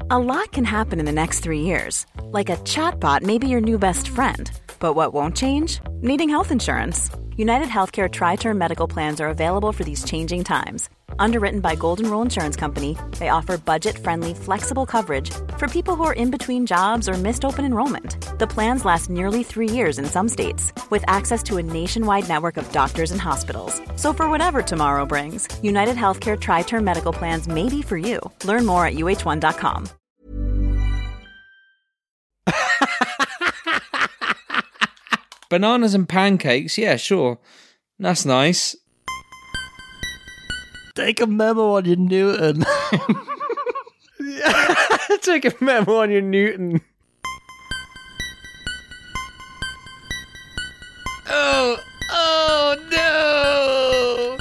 A lot can happen in the next 3 years. Like a chatbot may be your new best friend. But what won't change? Needing health insurance. United Healthcare Tri-Term Medical Plans are available for these changing times. Underwritten by Golden Rule Insurance Company, they offer budget-friendly, flexible coverage for people who are in between jobs or missed open enrollment. The plans last nearly 3 years in some states, with access to a nationwide network of doctors and hospitals. So for whatever tomorrow brings, United Healthcare Tri-Term Medical Plans may be for you. Learn more at uh1.com. Bananas and pancakes, yeah, sure. That's nice. Take a memo on your Newton. Take a memo on your Newton. Oh no!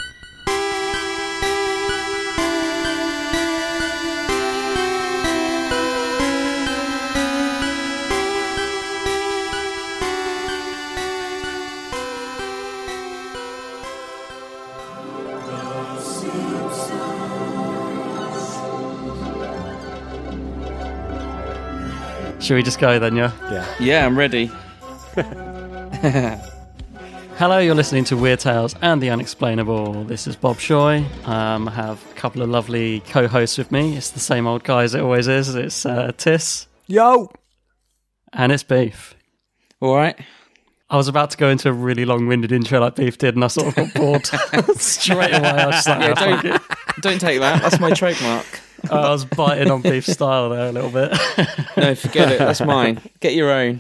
Should we just go then, yeah? Yeah, I'm ready. Hello, you're listening to Weird Tales and the Unexplainable. This is Bob Shoy. I have a couple of lovely co-hosts with me. It's the same old guy as it always is. It's Tis. Yo! And it's Beef. All right. I was about to go into a really long-winded intro like Beef did, and I sort of got bored straight away. I was just like, Don't take that. That's my trademark. I was biting on Beef's style there a little bit. No, forget it. That's mine. Get your own.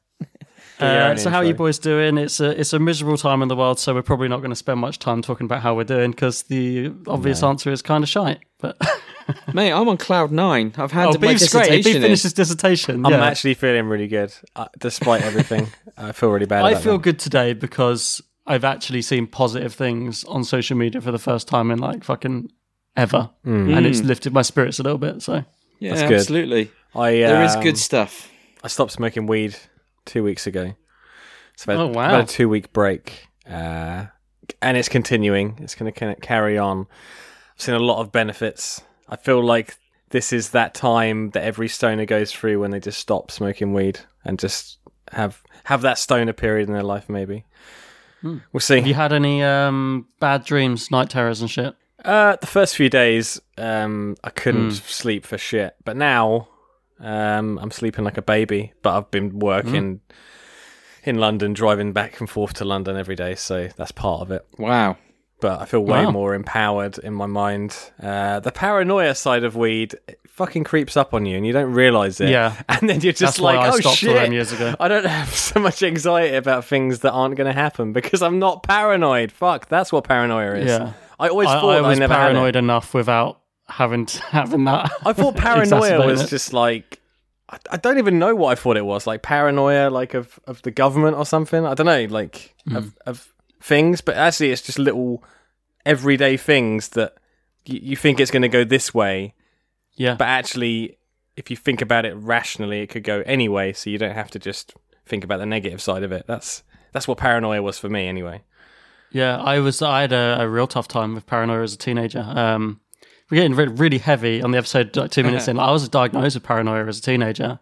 So how are you boys doing? It's a miserable time in the world, so we're probably not going to spend much time talking about how we're doing because the obvious answer is kind of shite. But Mate, I'm on cloud 9. I've handed my Beef's dissertation great. Beef in. finished his dissertation. I'm yeah. actually feeling really good, despite everything. I feel really bad. I about feel that. good today because I've actually seen positive things on social media for the first time in like fucking ever, and it's lifted my spirits a little bit. So Yeah, That's good. absolutely. There is good stuff. I stopped smoking weed 2 weeks ago. So Oh, wow. I've had a 2 week break, and it's continuing. It's going to carry on. I've seen a lot of benefits. I feel like this is that time that every stoner goes through when they just stop smoking weed and just have that stoner period in their life. Maybe we'll see. have you had any bad dreams, night terrors and shit? The first few days, I couldn't sleep for shit, but now I'm sleeping like a baby. But I've been working in London, driving back and forth to London every day, so that's part of it. Wow. But I feel way Wow. more empowered in my mind. The paranoia side of weed fucking creeps up on you, and you don't realise it. Yeah. And then you're just That's why like, I oh stopped all shit, them years ago. I don't have so much anxiety about things that aren't going to happen because I'm not paranoid. Fuck, that's what paranoia is. Yeah. I always I thought was I never paranoid had it. enough without having that. I thought paranoia exacerbate was it. just like, I don't even know what I thought it was, like paranoia, like of the government or something. I don't know, like of things, but actually it's just little everyday things that you think it's going to go this way, Yeah. but actually, if you think about it rationally, it could go any way. So you don't have to just think about the negative side of it. That's what paranoia was for me, anyway. Yeah, I had a real tough time with paranoia as a teenager. We're getting really heavy on the episode, like 2 minutes in. I was diagnosed with paranoia as a teenager,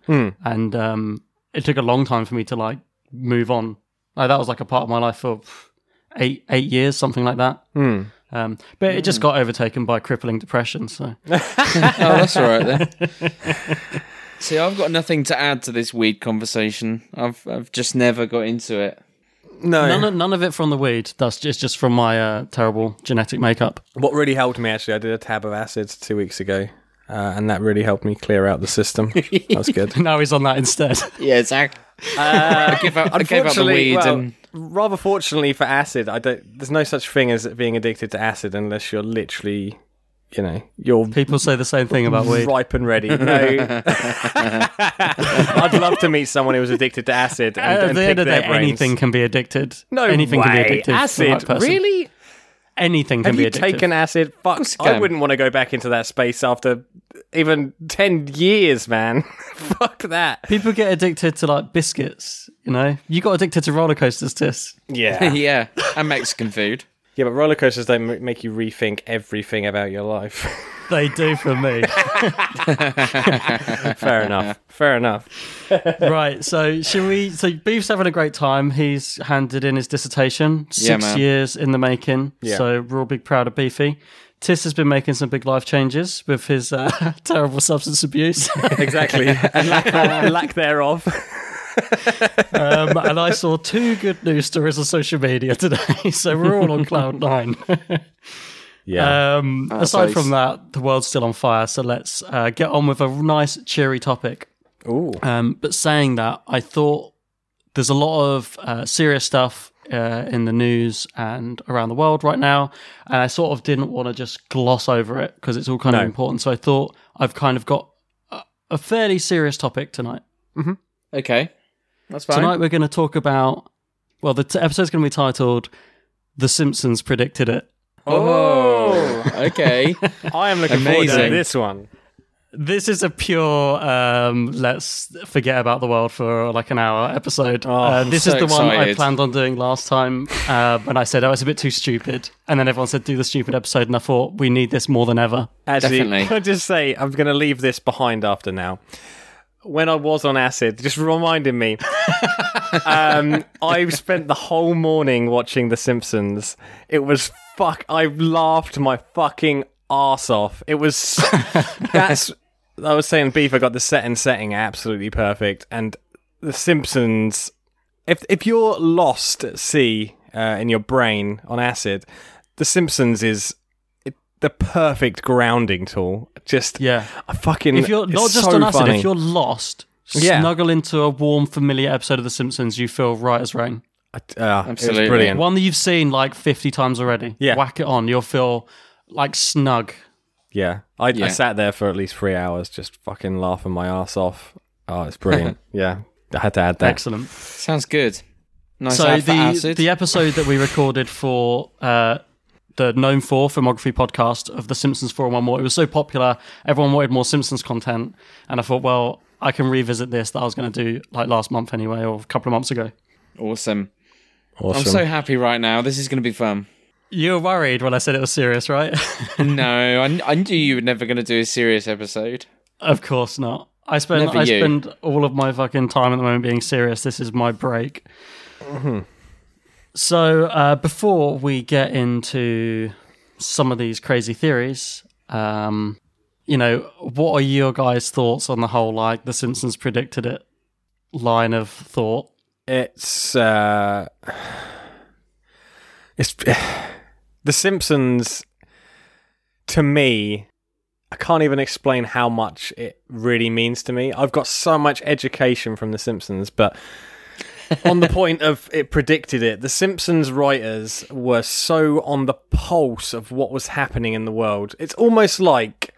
and it took a long time for me to like move on. Like, that was like a part of my life for 8 years, something like that. But it just got overtaken by crippling depression. So Oh, that's all right then. See, I've got nothing to add to this weed conversation. I've just never got into it. No. none of it from the weed. That's just from my terrible genetic makeup. What really helped me, actually, I did a tab of acids 2 weeks ago, and that really helped me clear out the system. That was good. Now he's on that instead. Yeah, exactly. I gave up the Unfortunately, weed and rather fortunately for acid, there's no such thing as being addicted to acid unless you're literally, you're People say the same thing about weed. ripe and ready. No, I'd love to meet someone who was addicted to acid and, At and the pick end of the their day, brains. anything can be addicted. No anything way. can be addicted. to the Acid, right person. really? Anything can Have be you addictive. taken acid? Fuck, course you I can. wouldn't want to go back into that space after even 10 years, man. Fuck that. People get addicted to like biscuits. You got addicted to roller coasters, Tis. Yeah. yeah, and Mexican food. Yeah, but roller coasters don't make you rethink everything about your life. They do for me. Fair enough. Right, so so Beef's having a great time. He's handed in his dissertation, 6 years in the making. Yeah. So we're all big proud of Beefy. Tis has been making some big life changes with his terrible substance abuse. Exactly. And lack thereof. And I saw 2 good news stories on social media today, so we're all on cloud 9. Yeah. Aside from that, the world's still on fire, so let's get on with a nice, cheery topic. Ooh. But saying that, I thought there's a lot of serious stuff in the news and around the world right now, and I sort of didn't want to just gloss over it because it's all kind of important. So I thought I've kind of got a fairly serious topic tonight. Mm-hmm. Okay, that's fine. Tonight we're going to talk about, well, the episode's going to be titled "The Simpsons Predicted It." Oh, okay. I am looking forward to this one. This is a pure let's forget about the world for like an hour episode. This is the one I planned on doing last time, and I said, it's a bit too stupid. And then everyone said, do the stupid episode, and I thought, we need this more than ever. Actually, definitely. can I just say, I'm going to leave this behind after now. When I was on acid, just reminded me, I spent the whole morning watching The Simpsons. It was I laughed my fucking arse off. It was I was saying, Beef, I got the setting absolutely perfect, and The Simpsons. If you're lost at sea in your brain on acid, The Simpsons is the perfect grounding tool. Just if you're not just on acid, if you're lost, snuggle into a warm, familiar episode of The Simpsons, you feel right as rain. Absolutely. It was brilliant. One that you've seen like 50 times already. Yeah. Whack it on, you'll feel like snug. Yeah. I sat there for at least 3 hours just fucking laughing my ass off. Oh, it's brilliant. Yeah. I had to add that. Excellent. Sounds good. Nice. So ad for acid. the episode that we recorded for the Known For Filmography podcast of The Simpsons 4 and 1 More, it was so popular, everyone wanted more Simpsons content, and I thought, well, I can revisit this that I was going to do like last month anyway, or a couple of months ago. Awesome. I'm so happy right now. This is going to be fun. You were worried when I said it was serious, right? No, I knew you were never going to do a serious episode. Of course not. I spend all of my fucking time at the moment being serious. This is my break. Mm-hmm. So before we get into some of these crazy theories, what are your guys' thoughts on the whole, like, The Simpsons predicted it line of thought? It's The Simpsons, to me, I can't even explain how much it really means to me. I've got so much education from The Simpsons, but on the point of it predicted it, The Simpsons writers were so on the pulse of what was happening in the world. It's almost like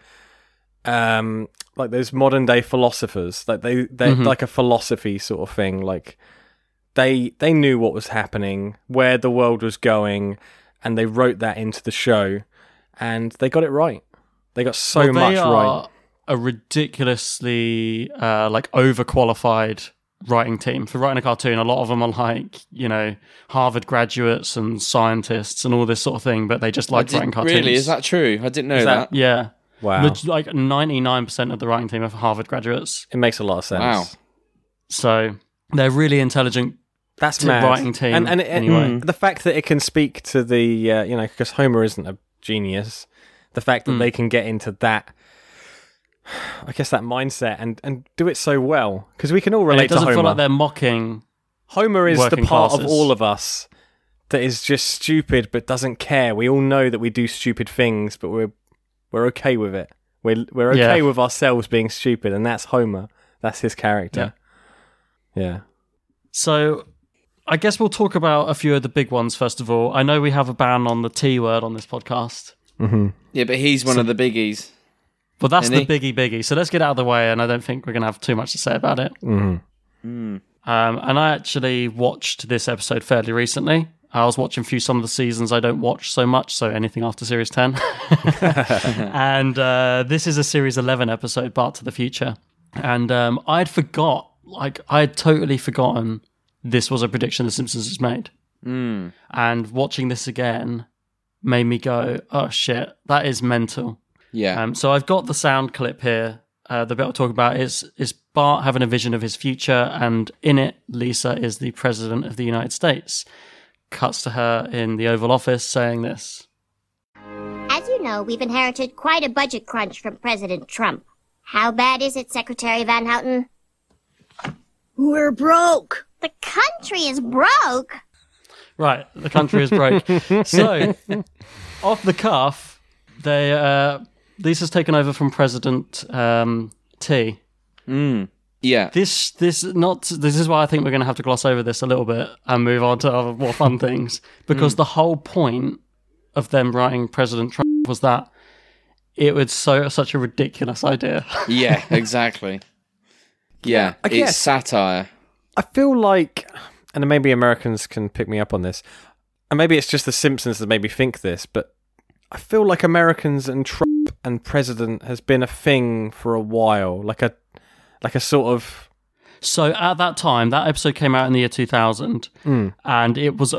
those modern day philosophers, like they like a philosophy sort of thing. Like they knew what was happening, where the world was going, and they wrote that into the show, and they got it right. They got so much right. They are a ridiculously overqualified writing team for writing a cartoon. A lot of them are like, Harvard graduates and scientists and all this sort of thing, but they just like writing cartoons. Really? Is that true? I didn't know that. Yeah. Wow. Like 99% of the writing team are Harvard graduates. It makes a lot of sense. Wow. So they're really intelligent. That's mad. Writing team. And anyway, the fact that it can speak to the, because Homer isn't a genius, the fact that they can get into that, I guess, that mindset and do it so well, because we can all relate to Homer. It doesn't feel like they're mocking. Homer is the part classes of all of us that is just stupid but doesn't care. We all know that we do stupid things, but we're okay with it. We're okay with ourselves being stupid, and that's Homer. That's his character. Yeah. So I guess we'll talk about a few of the big ones first of all. I know we have a ban on the T word on this podcast. Mm-hmm. Yeah, but he's one of the biggies. Well, that's the biggie. So let's get out of the way, and I don't think we're going to have too much to say about it. Mm-hmm. And I actually watched this episode fairly recently. I was watching some of the seasons I don't watch so much, so anything after Series 10. And this is a Series 11 episode, Bart to the Future. And I had totally forgotten this was a prediction The Simpsons has made. And watching this again, made me go, oh shit, that is mental. Yeah. So I've got the sound clip here. The bit I'll talk about is Bart having a vision of his future, and in it, Lisa is the President of the United States. Cuts to her in the Oval Office saying this. As you know, we've inherited quite a budget crunch from President Trump. How bad is it, Secretary Van Houten? We're broke. The country is broke. Right, the country is broke. So, off the cuff, Lisa's taken over from President T. Yeah. This is why I think we're going to have to gloss over this a little bit and move on to other more fun things, because the whole point of them writing President Trump was that it was such a ridiculous idea. Yeah, exactly. Yeah, I guess. It's satire. I feel like, and maybe Americans can pick me up on this, and maybe it's just The Simpsons that made me think this, but I feel like Americans and Trump and president has been a thing for a while, like a sort of. So at that time, that episode came out in the year 2000, and it was a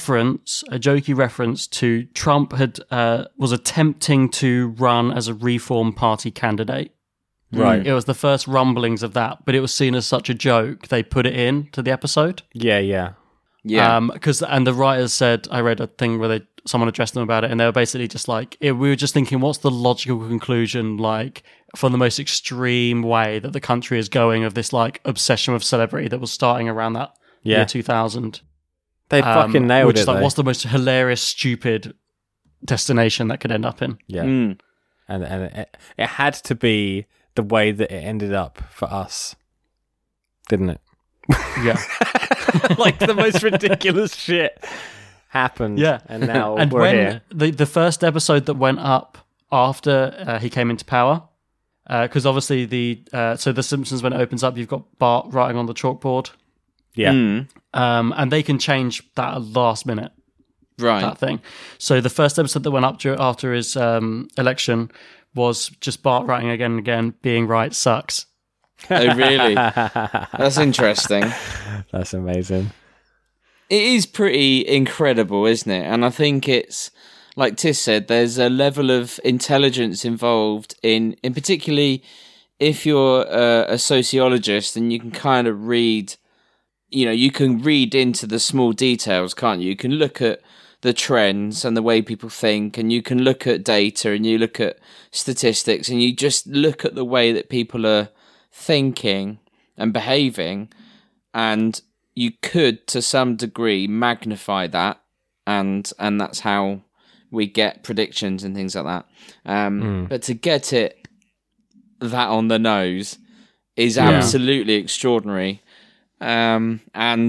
jokey reference to Trump was attempting to run as a Reform Party candidate. Right. It was the first rumblings of that, but it was seen as such a joke, they put it in to the episode. Yeah. Yeah. And the writers said, I read a thing where someone addressed them about it, and they were basically just like, we were just thinking, what's the logical conclusion, like, from the most extreme way that the country is going of this, like, obsession with celebrity that was starting around that year 2000. They fucking nailed which it, is like, though. what's the most hilarious, stupid destination that could end up in? Yeah. And it had to be the way that it ended up for us, didn't it? Yeah. Like, the most ridiculous shit happened. Yeah. And now and we're when here. The first episode that went up after he came into power, because obviously so The Simpsons, when it opens up, you've got Bart writing on the chalkboard. Yeah. And they can change that at last minute. Right. That thing. So the first episode that went up after his election was just Bart writing again and again, being right sucks. Oh, really? That's interesting. That's amazing. It is pretty incredible, isn't it? And I think it's, like Tis said, there's a level of intelligence involved in particularly if you're a sociologist, and you can kind of read, you can read into the small details, can't you? You can look at the trends and the way people think, and you can look at data, and you look at statistics, and you just look at the way that people are thinking and behaving, and you could to some degree magnify that, and that's how we get predictions and things like that. But to get it that on the nose is absolutely extraordinary. And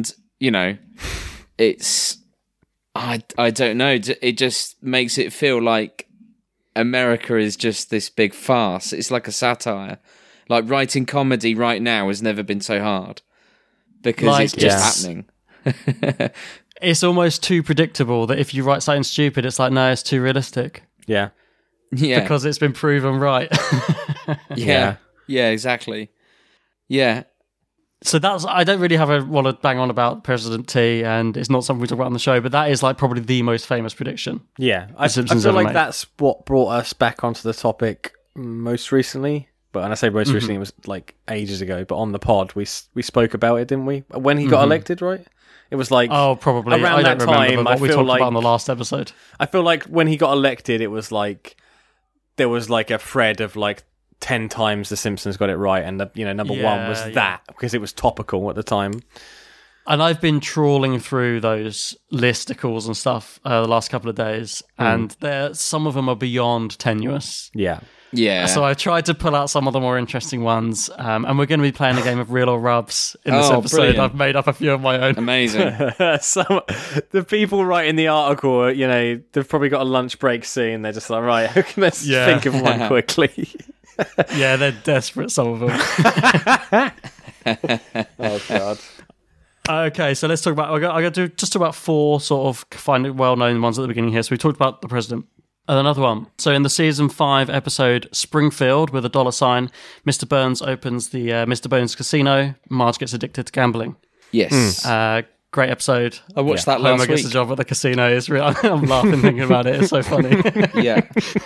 it's I don't know, it just makes it feel like America is just this big farce. It's like a satire. Like, writing comedy right now has never been so hard, because it's just happening. It's almost too predictable that if you write something stupid, it's like, no, it's too realistic. Yeah. Yeah. Because it's been proven right. Yeah, exactly. Yeah. So I don't really want to bang on about President T, and it's not something we talk about on the show, but that is like probably the most famous prediction. Yeah. I feel like that's what brought us back onto the topic most recently. But when I say most recently, it was like ages ago. But on the pod, we spoke about it, didn't we? When he got elected, right? It was like probably around that time. What we talked about on the last episode. I feel like when he got elected, it was like there was like a thread of like 10 times The Simpsons got it right, and number one was that, because it was topical at the time. And I've been trawling through those listicles and stuff the last couple of days, and some of them are beyond tenuous. Yeah. Yeah. So I tried to pull out some of the more interesting ones, and we're going to be playing a game of Real or Rubs in this episode. Brilliant. I've made up a few of my own. Amazing. The people writing the article, they've probably got a lunch break soon. They're just like, right, let's think of one quickly. Yeah, they're desperate, some of them. Oh, God. Okay, so let's talk about... I'm going to just talk about four sort of well-known ones at the beginning here. So we talked about the president. And another one. So in the season 5 episode Springfield with a $, Mr. Burns opens the Mr. Bones Casino. Marge gets addicted to gambling. Yes. great episode. I watched that Homer last gets week. a job at the casino. It's real. I'm laughing thinking about it. It's so funny. Yeah.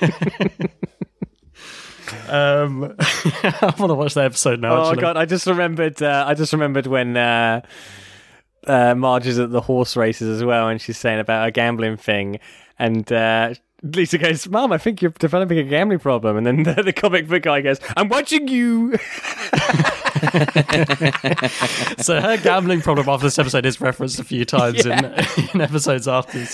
I want to watch that episode now. Oh actually. god, I just remembered when Marge is at the horse races as well, and she's saying about a gambling thing, and Lisa goes, "Mom, I think you're developing a gambling problem," and then the comic book guy goes, "I'm watching you." So her gambling problem after this episode is referenced a few times in episodes afterwards.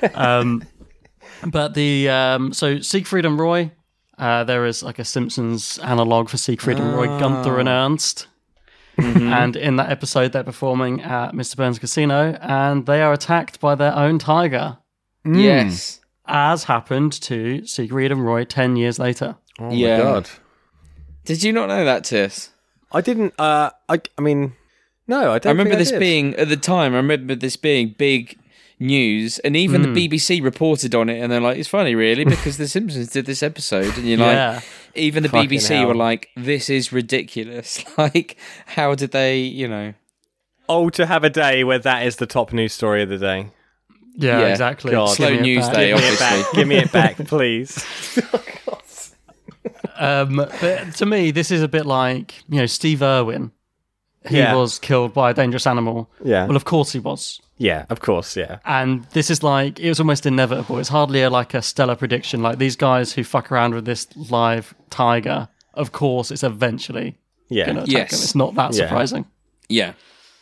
But so Siegfried and Roy, there is like a Simpsons analog for Siegfried and Roy, Gunther and Ernst. And in that episode, they're performing at Mr. Burns' casino, and they are attacked by their own tiger, Yes. as happened to Siegfried and Roy 10 years later. Oh Yeah. my god, Did you not know that, Tiss? I didn't. I mean, no, I don't. I remember think this did. being, at the time, I remember this being big news, and even the BBC reported on it, and they're like, it's funny, really, because The Simpsons did this episode, and you're like, even the Fucking BBC hell. were like, this is ridiculous. Like, how did they, Oh, to have a day where that is the top news story of the day. Yeah, Yeah. exactly. God. Slow Give me it news back. day, Give me it obviously. back. Give me it back, please. But to me, this is a bit like, Steve Irwin. He Yeah. was killed by a dangerous animal. Yeah. Well, of course he was. Yeah, of course, yeah. And this is like, it was almost inevitable. It's hardly like a stellar prediction. Like these guys who fuck around with this live tiger, of course it's eventually Yeah. going to attack Yes. them. It's not that Yeah. surprising. Yeah.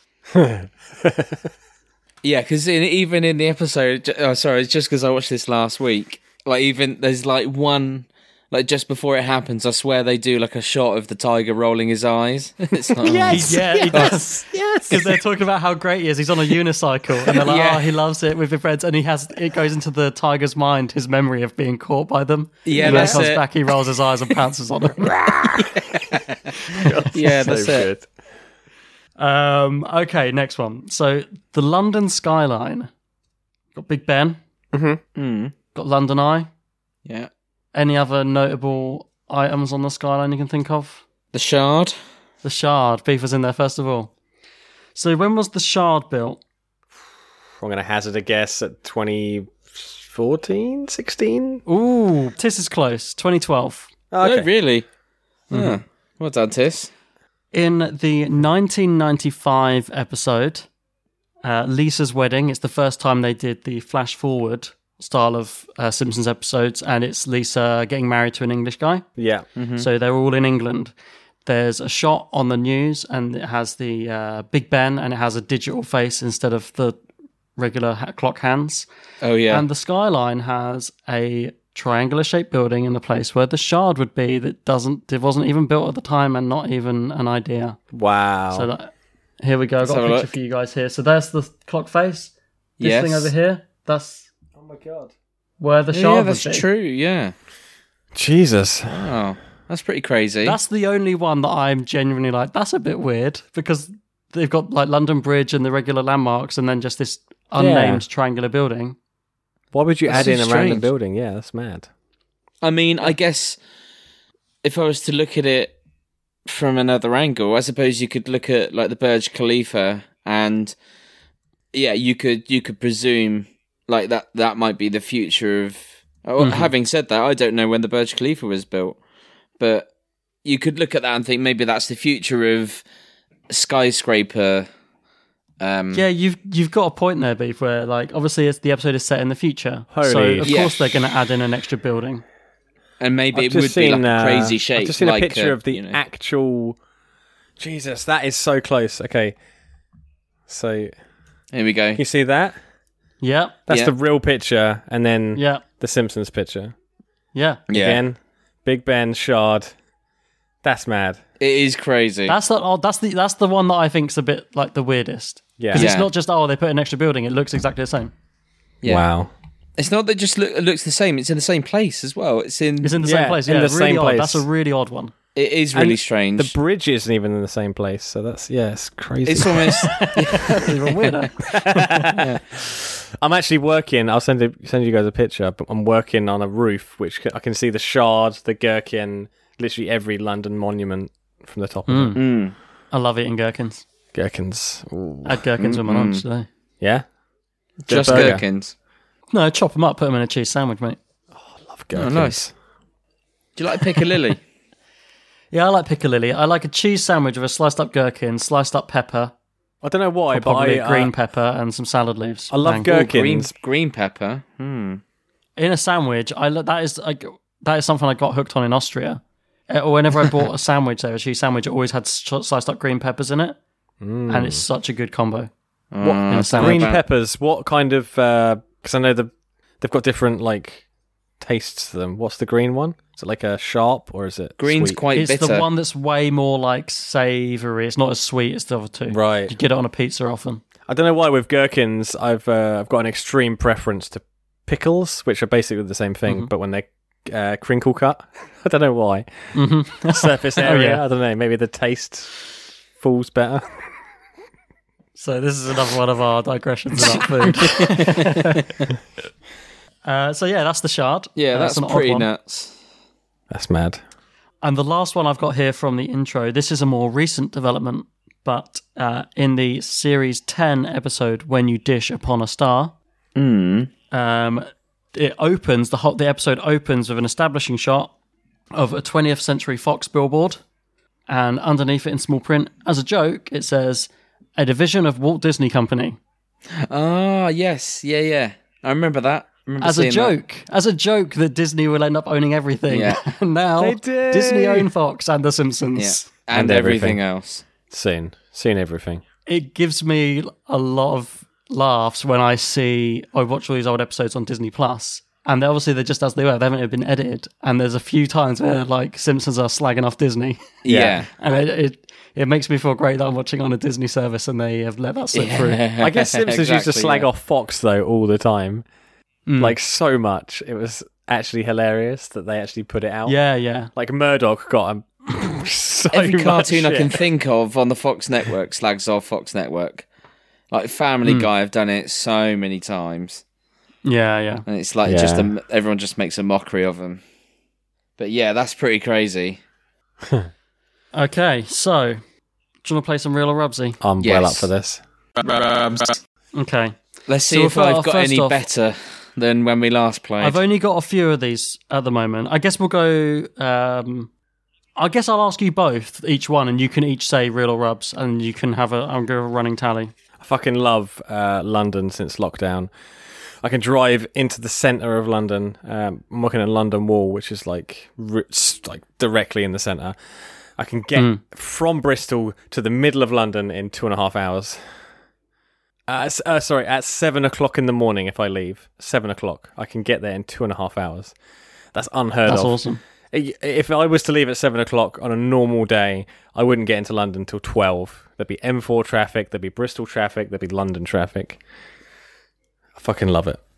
Yeah, because even in the episode, sorry, it's just because I watched this last week. Like, even there's like one, like just before it happens, I swear they do like a shot of the tiger rolling his eyes. It's like, He does. Yes. Because they're talking about how great he is. He's on a unicycle, and they're like, Yeah. "Oh, he loves it with his friends." And it goes into the tiger's mind, his memory of being caught by them. Yeah, and when that's he comes it. back, he rolls his eyes and pounces on them. yeah, So that's it. good. Okay, next one. So the London skyline. Got Big Ben. Mm. Got London Eye. Yeah, Any other notable items on the skyline you can think of? the Shard. The Shard. Beef was in there first of all. So when was the Shard built? I'm going to hazard a guess at 2014, 16? Ooh, Tiss is close. 2012. Oh, really? Yeah. Well done, Tiss. In the 1995 episode, Lisa's Wedding, it's the first time they did the flash forward style of Simpsons episodes, and it's Lisa getting married to an English guy. Yeah. So they're all in England. There's a shot on the news, and it has the Big Ben, and it has a digital face instead of the regular clock hands. Oh, yeah. And the skyline has a triangular-shaped building in the place where the Shard would be it wasn't even built at the time, and not even an idea. Wow. So here we go. I've got have a a picture look. for you guys here. So there's the clock face. This Yes. thing over here, that's oh my God. where the Yeah, Shard that's would be. true, yeah. Jesus. Oh, that's pretty crazy. That's the only one that I'm genuinely like, that's a bit weird, because they've got like London Bridge and the regular landmarks, and then just this unnamed triangular building. Why would you That's add in so a random strange. building? Yeah, that's mad. I mean, I guess if I was to look at it from another angle, I suppose you could look at like the Burj Khalifa, and yeah, you could presume like that might be the future of. Having said that, I don't know when the Burj Khalifa was built, but you could look at that and think maybe that's the future of skyscraper. Yeah, you've got a point there, Beef, where like obviously the episode is set in the future, so Holy of Yeah. course they're going to add in an extra building. And maybe I've it would just be seen, like a crazy shape. I've just seen like a picture of the actual. Jesus, that is so close. Okay, so Here we go. you see that? Yeah, That's Yeah. the real picture, and then yeah, the Simpsons picture. yeah. Yeah, Again, Big Ben, Shard. That's mad. it is crazy. That's the one that I think's a bit like the weirdest. Yeah. Because Yeah. it's not just they put an extra building; it looks exactly the same. Yeah. Wow. It's not that it just looks the same. It's in the same place as well. It's in the Yeah, same place. in Yeah, the it's really same odd. place. That's a really odd one. It is really And strange. The bridge isn't even in the same place, so that's it's crazy. It's almost It's even weirder. I'm actually working. I'll send you guys a picture. But I'm working on a roof, which I can see the Shard, the Gherkin, literally every London monument from the top of it. I love eating gherkins. Gherkins. Ooh. I had gherkins with my lunch today. Yeah? Just burger. gherkins. No, chop them up, put them in a cheese sandwich, mate. Love gherkins. nice. Do you like piccalilli? Yeah, I like piccalilli. I like a cheese sandwich with a sliced up gherkin, sliced up pepper, I don't know why, but probably I a green pepper and some salad leaves. I love Bang. gherkins. green pepper. In a sandwich. That is something I got hooked on in Austria. Whenever I bought a sandwich there, a cheese sandwich, it always had sliced up green peppers in it, and it's such a good combo. What, In a sandwich. green peppers, what kind of... Because I know they've got different, like, tastes to them. What's the green one? Is it like a sharp, or is it Green's sweet? quite It's bitter. the one that's way more like savoury. It's not as sweet as the other two. Right. You get it on a pizza often. I don't know why with gherkins I've got an extreme preference to pickles, which are basically the same thing, but when they're crinkle cut. I don't know why. Surface area, yeah. I don't know. Maybe the taste falls better. So this is another one of our digressions about food. So yeah, that's the shard. Yeah, that's an odd pretty one. nuts. That's mad. And the last one I've got here from the intro, this is a more recent development, but in the series 10 episode, When You Dish Upon a Star, it opens, the episode opens with an establishing shot of a 20th Century Fox billboard, and underneath it in small print, as a joke, it says, a division of Walt Disney Company. Ah, yes. Yeah. I remember that. As a joke that Disney will end up owning everything. Yeah. And now They do. Disney own Fox and The Simpsons. Yeah. And And everything everything. else. Soon everything. It gives me a lot of laughs when I watch all these old episodes on Disney Plus, and they're just as they were. They haven't even been edited. And there's a few times where like Simpsons are slagging off Disney, Yeah. and it makes me feel great that I'm watching on a Disney service and they have let that slip through. I guess Simpsons used to Exactly, slag yeah. off Fox though all the time. Like so much. It was actually hilarious that they actually put it out. Yeah. Like Murdoch got so Every much cartoon I shit. can think of on the Fox Network slags off Fox Network. Like Family Guy have done it so many times. Yeah. And it's like everyone just makes a mockery of them. But yeah, that's pretty crazy. Okay, so do you want to play some Real or Rubsy? I'm Yes. well up for this. Okay. Let's see So if we've got- I've got first any off- better than when we last played. I've only got a few of these at the moment. I guess we'll go. I guess I'll ask you both each one, and you can each say real or rubs, and you can have I'll give a running tally. I fucking love London since lockdown. I can drive into the centre of London. I'm working at London Wall, which is like directly in the centre. I can get from Bristol to the middle of London in 2.5 hours. At 7 o'clock in the morning if I leave. 7 o'clock. I can get there in 2.5 hours. That's unheard That's of. awesome. If I was to leave at 7 o'clock on a normal day, I wouldn't get into London till 12. There'd be M4 traffic, there'd be Bristol traffic, there'd be London traffic. I fucking love it.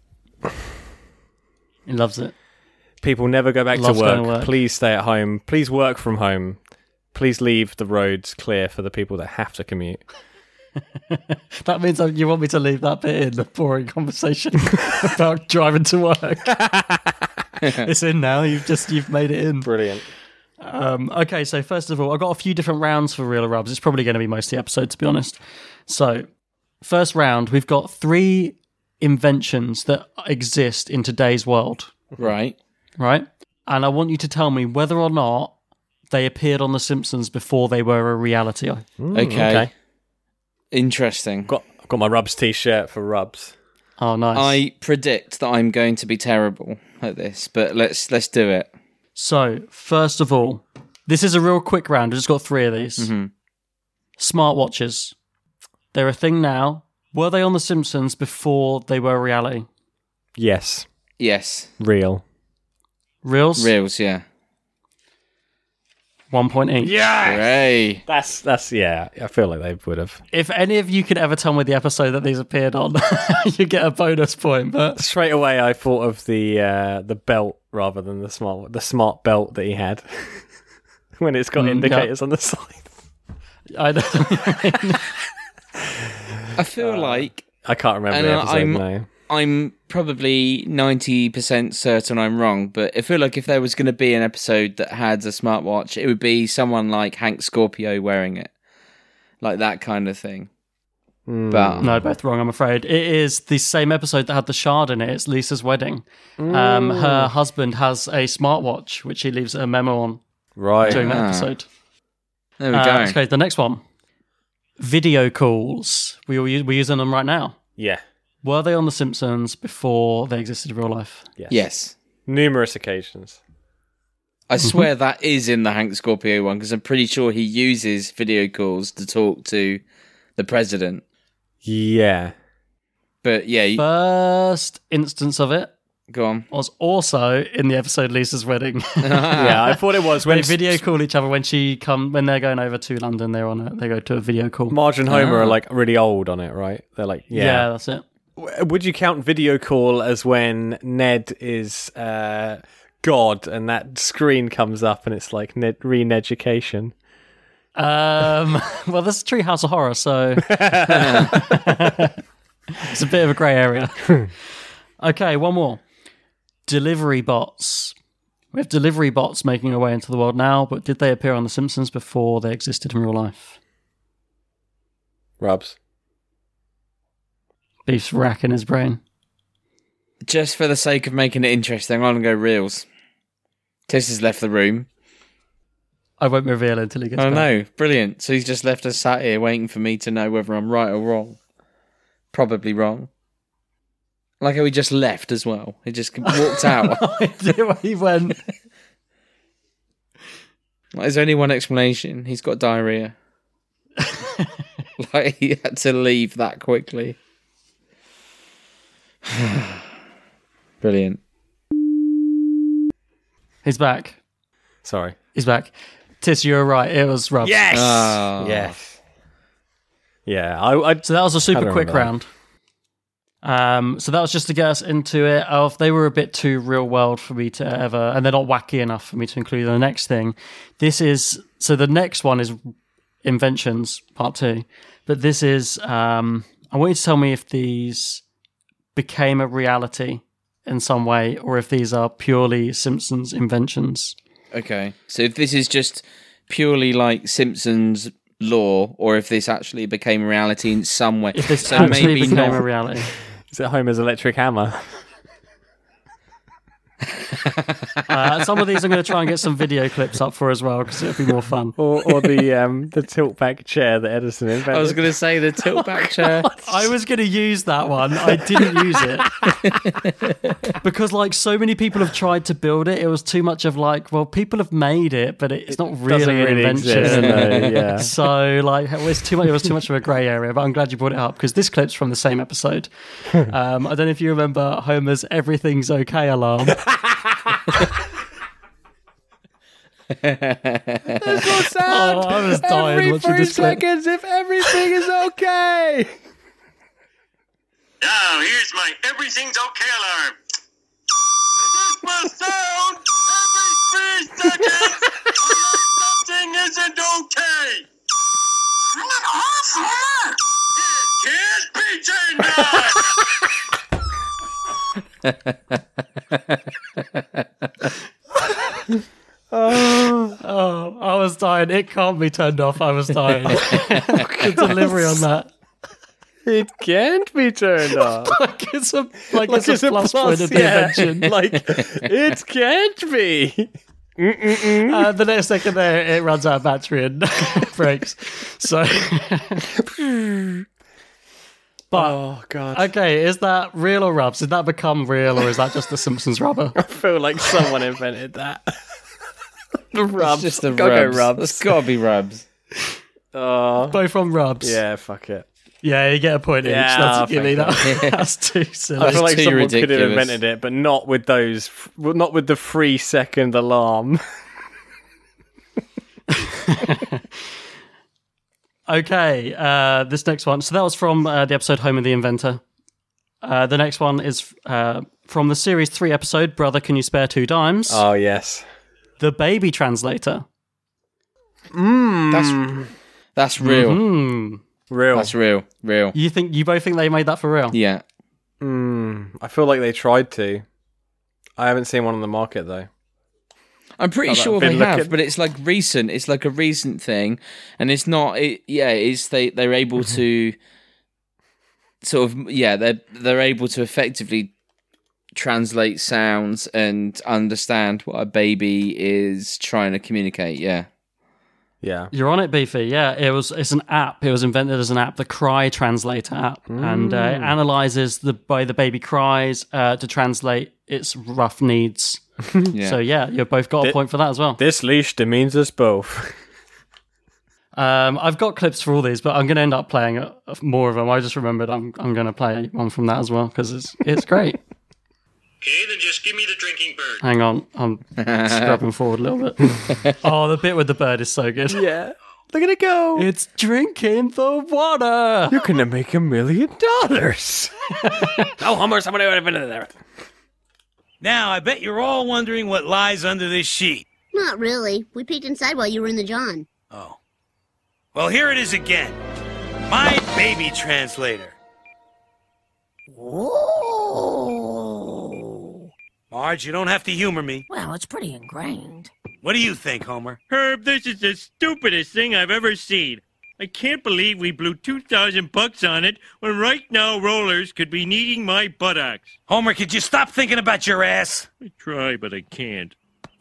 He loves it. People never go back to Loves going work. to work. Please stay at home. Please work from home. Please leave the roads clear for the people that have to commute. That means you want me to leave that bit in the boring conversation about driving to work. It's in now. You've made it in. Brilliant. Okay, so first of all, I've got a few different rounds for Real or Rubs. It's probably going to be most of the episode, to be honest. So, first round, we've got 3 inventions that exist in today's world, Right. right? And I want you to tell me whether or not they appeared on The Simpsons before they were a reality. Okay. Interesting. I've got my Rubs t-shirt for Rubs. Oh, nice. I predict that I'm going to be terrible at this, but let's do it. So, first of all, this is a real quick round. I've just got 3 of these. Smartwatches. They're a thing now. Were they on The Simpsons before they were reality? Yes. Yes. Real. Reels? Reels, yeah. 1 point each. Yeah. Hooray. That's yeah. I feel like they would have. If any of you could ever tell me the episode that these appeared on, you get a bonus point. But Straight away, I thought of the belt rather than the smart belt that he had when it's got indicators on the side. I don't. I feel like I can't remember And, the episode now. I'm probably 90% certain I'm wrong, but I feel like if there was going to be an episode that had a smartwatch, it would be someone like Hank Scorpio wearing it. Like that kind of thing. But No, both wrong, I'm afraid. It is the same episode that had the shard in it. It's Lisa's wedding. Her husband has a smartwatch, which he leaves a memo on Right. during that episode. there we go. Okay, the next one. Video calls. We're using them right now. Yeah. Were they on The Simpsons before they existed in real life? Yes. Numerous occasions. I swear that is in the Hank Scorpio one, because I'm pretty sure he uses video calls to talk to the president. Yeah. But yeah, First instance of it go on. was also in the episode Lisa's wedding. Yeah, I thought it was when They video call each other when they're going over to London. They go to a video call. Marge and Homer are like really old on it, right? They're like, Yeah, that's it. Would you count video call as when Ned is God and that screen comes up and it's like Ned-education? Well, this is Treehouse of Horror, so it's a bit of a grey area. Okay, one more. Delivery bots. We have delivery bots making their way into the world now, but did they appear on The Simpsons before they existed in real life? Rubs. Beef's racking his brain. Just for the sake of making it interesting, I'm going to go reels. Tiss has left the room. I won't reveal until he gets Oh back. no, brilliant. So he's just left us sat here waiting for me to know whether I'm right or wrong. Probably wrong. Like how he just left as well. He just walked out. He went. Like, there's only one explanation. He's got diarrhea. Like he had to leave that quickly. Brilliant. He's back. Sorry. He's back. Tiss, you were right. It was Rubs. Yes! Oh. Yes. Yeah, I So that was a super don't quick remember round. So that was just to get us into it. They were a bit too real world for me to ever, and they're not wacky enough for me to include in the next thing. So the next one is Inventions, part 2. But this is, I want you to tell me if these became a reality in some way, or if these are purely Simpsons inventions. Okay. So if this is just purely like Simpsons lore, or if this actually became reality in some way. If this So actually maybe became not. a reality. is it Homer's electric hammer? Some of these I'm going to try and get some video clips up for as well, because it'll be more fun. or the tilt back chair that Edison invented? I was going to say the tilt back chair. I was going to use that one. I didn't use it. Because, like, so many people have tried to build it. It was too much of, like, well, people have made it, but it's not really Doesn't an really invention. exist, no, yeah. So, like, it was too much of a grey area, but I'm glad you brought it up, because this clip's from the same episode. I don't know if you remember Homer's "Everything's Okay" alarm. Sound I was dying every watching 3 this clip. seconds if everything is okay. Now, here's my everything's okay alarm. This will sound every 3 seconds unless something isn't okay. Turn it off, Homer. It can't be turned on. Oh, I was dying. It can't be turned off. I was dying. The delivery on that. It can't be turned off. Like it's a plus point of the invention. Like it can't be. The next second there, it runs out of battery and breaks. So, but Oh god! okay, is that real or Rubs? Did that become real, or is that just the Simpsons rubber? I feel like someone invented that. The rubs. It's just the Go rubs. rubs. It's got to be rubs. Oh, Both from Rubs. yeah. Fuck it. Yeah, you get a point each. Yeah, That's a thank gimme. That's too silly. I feel like too someone could have ridiculous. invented it, but not with those. Not with the 3-second alarm. Okay, this next one. So that was from the episode Homer the Inventor. The next one is from the Series 3 episode, Brother, Can You Spare 2 Dimes? Oh yes. The Baby Translator. That's real. Real. That's real. Real. You both think they made that for real? Yeah. I feel like they tried to. I haven't seen one on the market though. I'm pretty I've sure been they have, looking. but it's like recent. It's like a recent thing, and it's not. It's they're able to sort of, yeah, they're able to effectively translate sounds and understand what a baby is trying to communicate. Yeah. You're on it, Beefy. Yeah, it's an app. It was invented as an app, the Cry Translator app, and it analyzes the way the baby cries to translate its rough needs. Yeah. So yeah, you've both got a point for that as well. This leash demeans us both. I've got clips for all these, but I'm going to end up playing more of them. I just remembered I'm going to play one from that as well because it's great. Okay, then just give me the drinking bird. Hang on, I'm scrubbing forward a little bit. Oh, the bit with the bird is so good. Yeah. Look at it go. It's drinking the water. You're going to make $1 million. Oh, Homer, somebody would have been in there. Now, I bet you're all wondering what lies under this sheet. Not really. We peeked inside while you were in the John. Oh. Well, here it is again. My baby translator. Whoa. Marge, you don't have to humor me. Well, it's pretty ingrained. What do you think, Homer? Herb, this is the stupidest thing I've ever seen. I can't believe we blew $2,000 on it when right now rollers could be kneading my buttocks. Homer, could you stop thinking about your ass? I try, but I can't.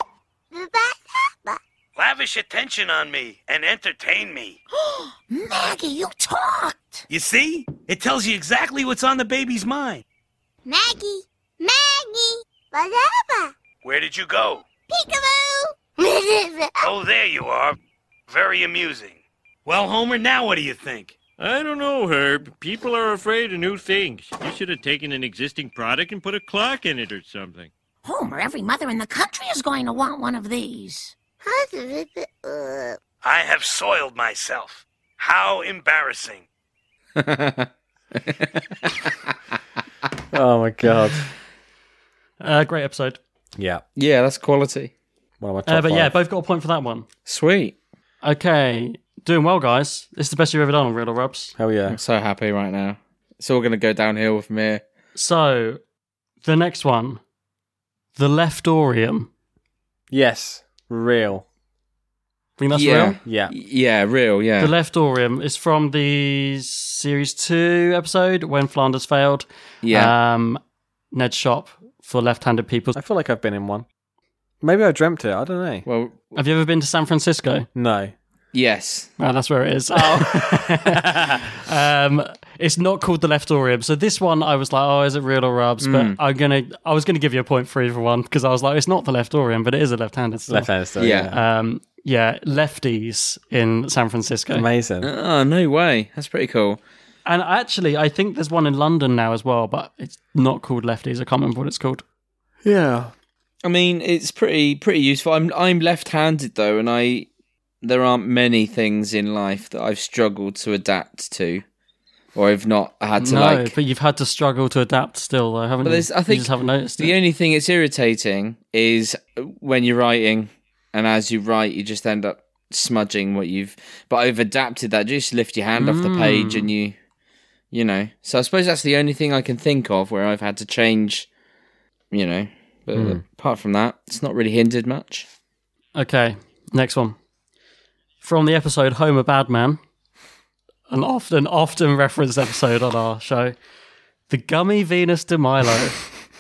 Lavish attention on me and entertain me. Maggie, you talked. You see? It tells you exactly what's on the baby's mind. Maggie! Maggie! Whatever! Where did you go? Peekaboo! Oh, there you are. Very amusing. Well, Homer, now what do you think? I don't know, Herb. People are afraid of new things. You should have taken an existing product and put a clock in it or something. Homer, every mother in the country is going to want one of these. I have soiled myself. How embarrassing. Oh, my God. Great episode. Yeah. Yeah, that's quality. One of my top But yeah, five. both got a point for that one. Sweet. Okay, doing well, guys. This is the best you've ever done on Real or Rubs. Hell yeah. I'm so happy right now. It's all going to go downhill from here. So, the next one, the Leftorium. Yes. Real. Think that's Yeah. real? Yeah. Yeah, real, yeah. The Leftorium is from the Series 2 episode, When Flanders Failed. Yeah. Ned's shop for left-handed people. I feel like I've been in one. Maybe I dreamt it. I don't know. Well, Have you ever been to San Francisco? No. yes. Well, that's where it is. It's not called the Leftorium. So this one, I was like, oh, is it Real or Rubs? But I was gonna give you a point for either one because I was like, it's not the Leftorium, but it is a left-handed stuff. Left-handed stuff. Yeah. Yeah, lefties in San Francisco. Amazing. Oh, no way. That's pretty cool. And actually, I think there's one in London now as well, but it's not called Lefties. I can't remember what it's called. Yeah. I mean, it's pretty useful. I'm left-handed though, and there aren't many things in life that I've struggled to adapt to, or I've not had to but you've had to struggle to adapt still, though, haven't But you? I think you just haven't noticed the it. only thing that's irritating is when you're writing, and as you write, you just end up smudging what you've. But I've adapted that. Just lift your hand off the page, and you know. So I suppose that's the only thing I can think of where I've had to change. You know, but apart from that, it's not really hindered much. Okay, next one. From the episode Homer Badman, an often referenced episode on our show, the Gummy Venus de Milo.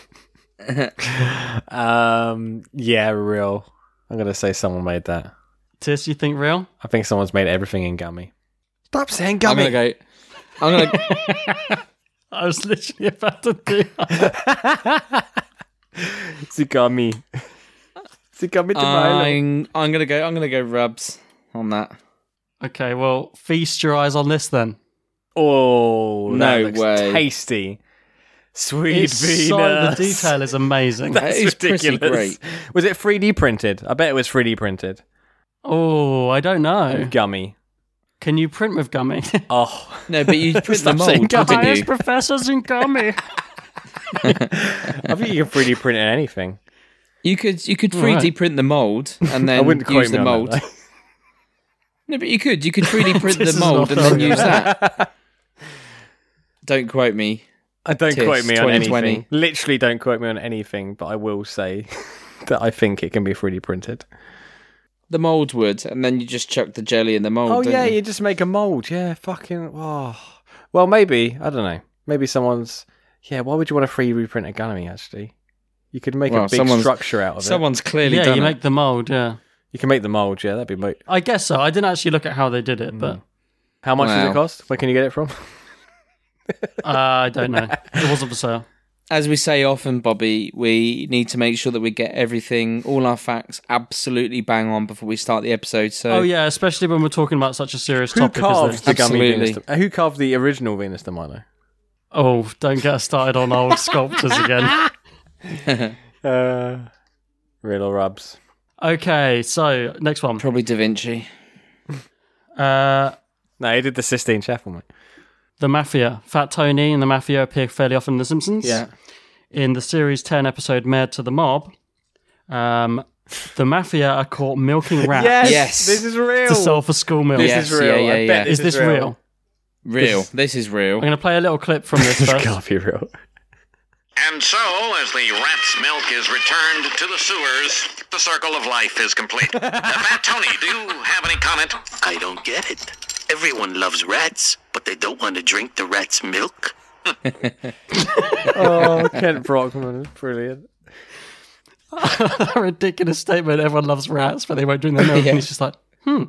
Yeah, real. I'm going to say someone made that. Tis, you think real? I think someone's made everything in gummy. Stop saying gummy. I'm gonna go. I was literally about to do that. It's a gummy. It's a gummy to Milo. I'm gonna go Rubs on that. Okay, well, feast your eyes on this then. Oh, that No looks way. tasty. Sweet It's Venus. the detail is amazing. That is pretty ridiculous. great. Was it 3D printed? I bet it was 3D printed. Oh, I don't know. Gummy. Can you print with gummy? Oh. No, but you print the Stop saying mold, gummy. didn't Highest you? professors in gummy. I think you can 3D print anything. You could 3D Right. print the mold and I then wouldn't quote use me the on mold. that, though. No, but you could 3D print This the is mold not and then fair. use that. Don't quote me. Don't Tis, quote me on 2020. anything. Literally don't quote me on anything, but I will say that I think it can be 3D printed. The mold would, and then you just chuck the jelly in the mold. Oh, don't yeah, you? you just make a mold. Yeah, fucking... Oh. Well, maybe. I don't know. Maybe someone's... Yeah, why would you want a free reprint of Gunamy, actually? You could make a big someone's- structure out of it. Someone's clearly Yeah, done you it. make the mold, yeah. You can make the mould, yeah, that'd be... I guess so. I didn't actually look at how they did it, but How much does Wow. it cost? Where can you get it from? I don't know. It wasn't for sale. As we say often, Bobby, we need to make sure that we get everything, all our facts, absolutely bang on before we start the episode. So, Oh, yeah, especially when we're talking about such a serious Who topic as carved this. the Gummy Absolutely. Venus? Who carved the original Venus de Milo? Oh, don't get us started on old sculptors again. Real or rubs? Okay, so next one. probably Da Vinci. No, he did the Sistine Chapel, mate. The Mafia. Fat Tony and the Mafia appear fairly often in The Simpsons. Yeah. In the series 10 episode Mayor to the Mob, the Mafia are caught milking rats Yes. This is real. to sell for school milk. This Yes, is real. yeah, I yeah, bet yeah. Is this real? Real. This is real. I'm going to play a little clip from this This first. can't be real. And so, as the rat's milk is returned to the sewers, the circle of life is complete. Fat Tony, do you have any comment? I don't get it. Everyone loves rats, but they don't want to drink the rat's milk. Oh, Kent Brockman is brilliant. A ridiculous statement. Everyone loves rats, but they won't drink their milk. Yeah. And he's just like,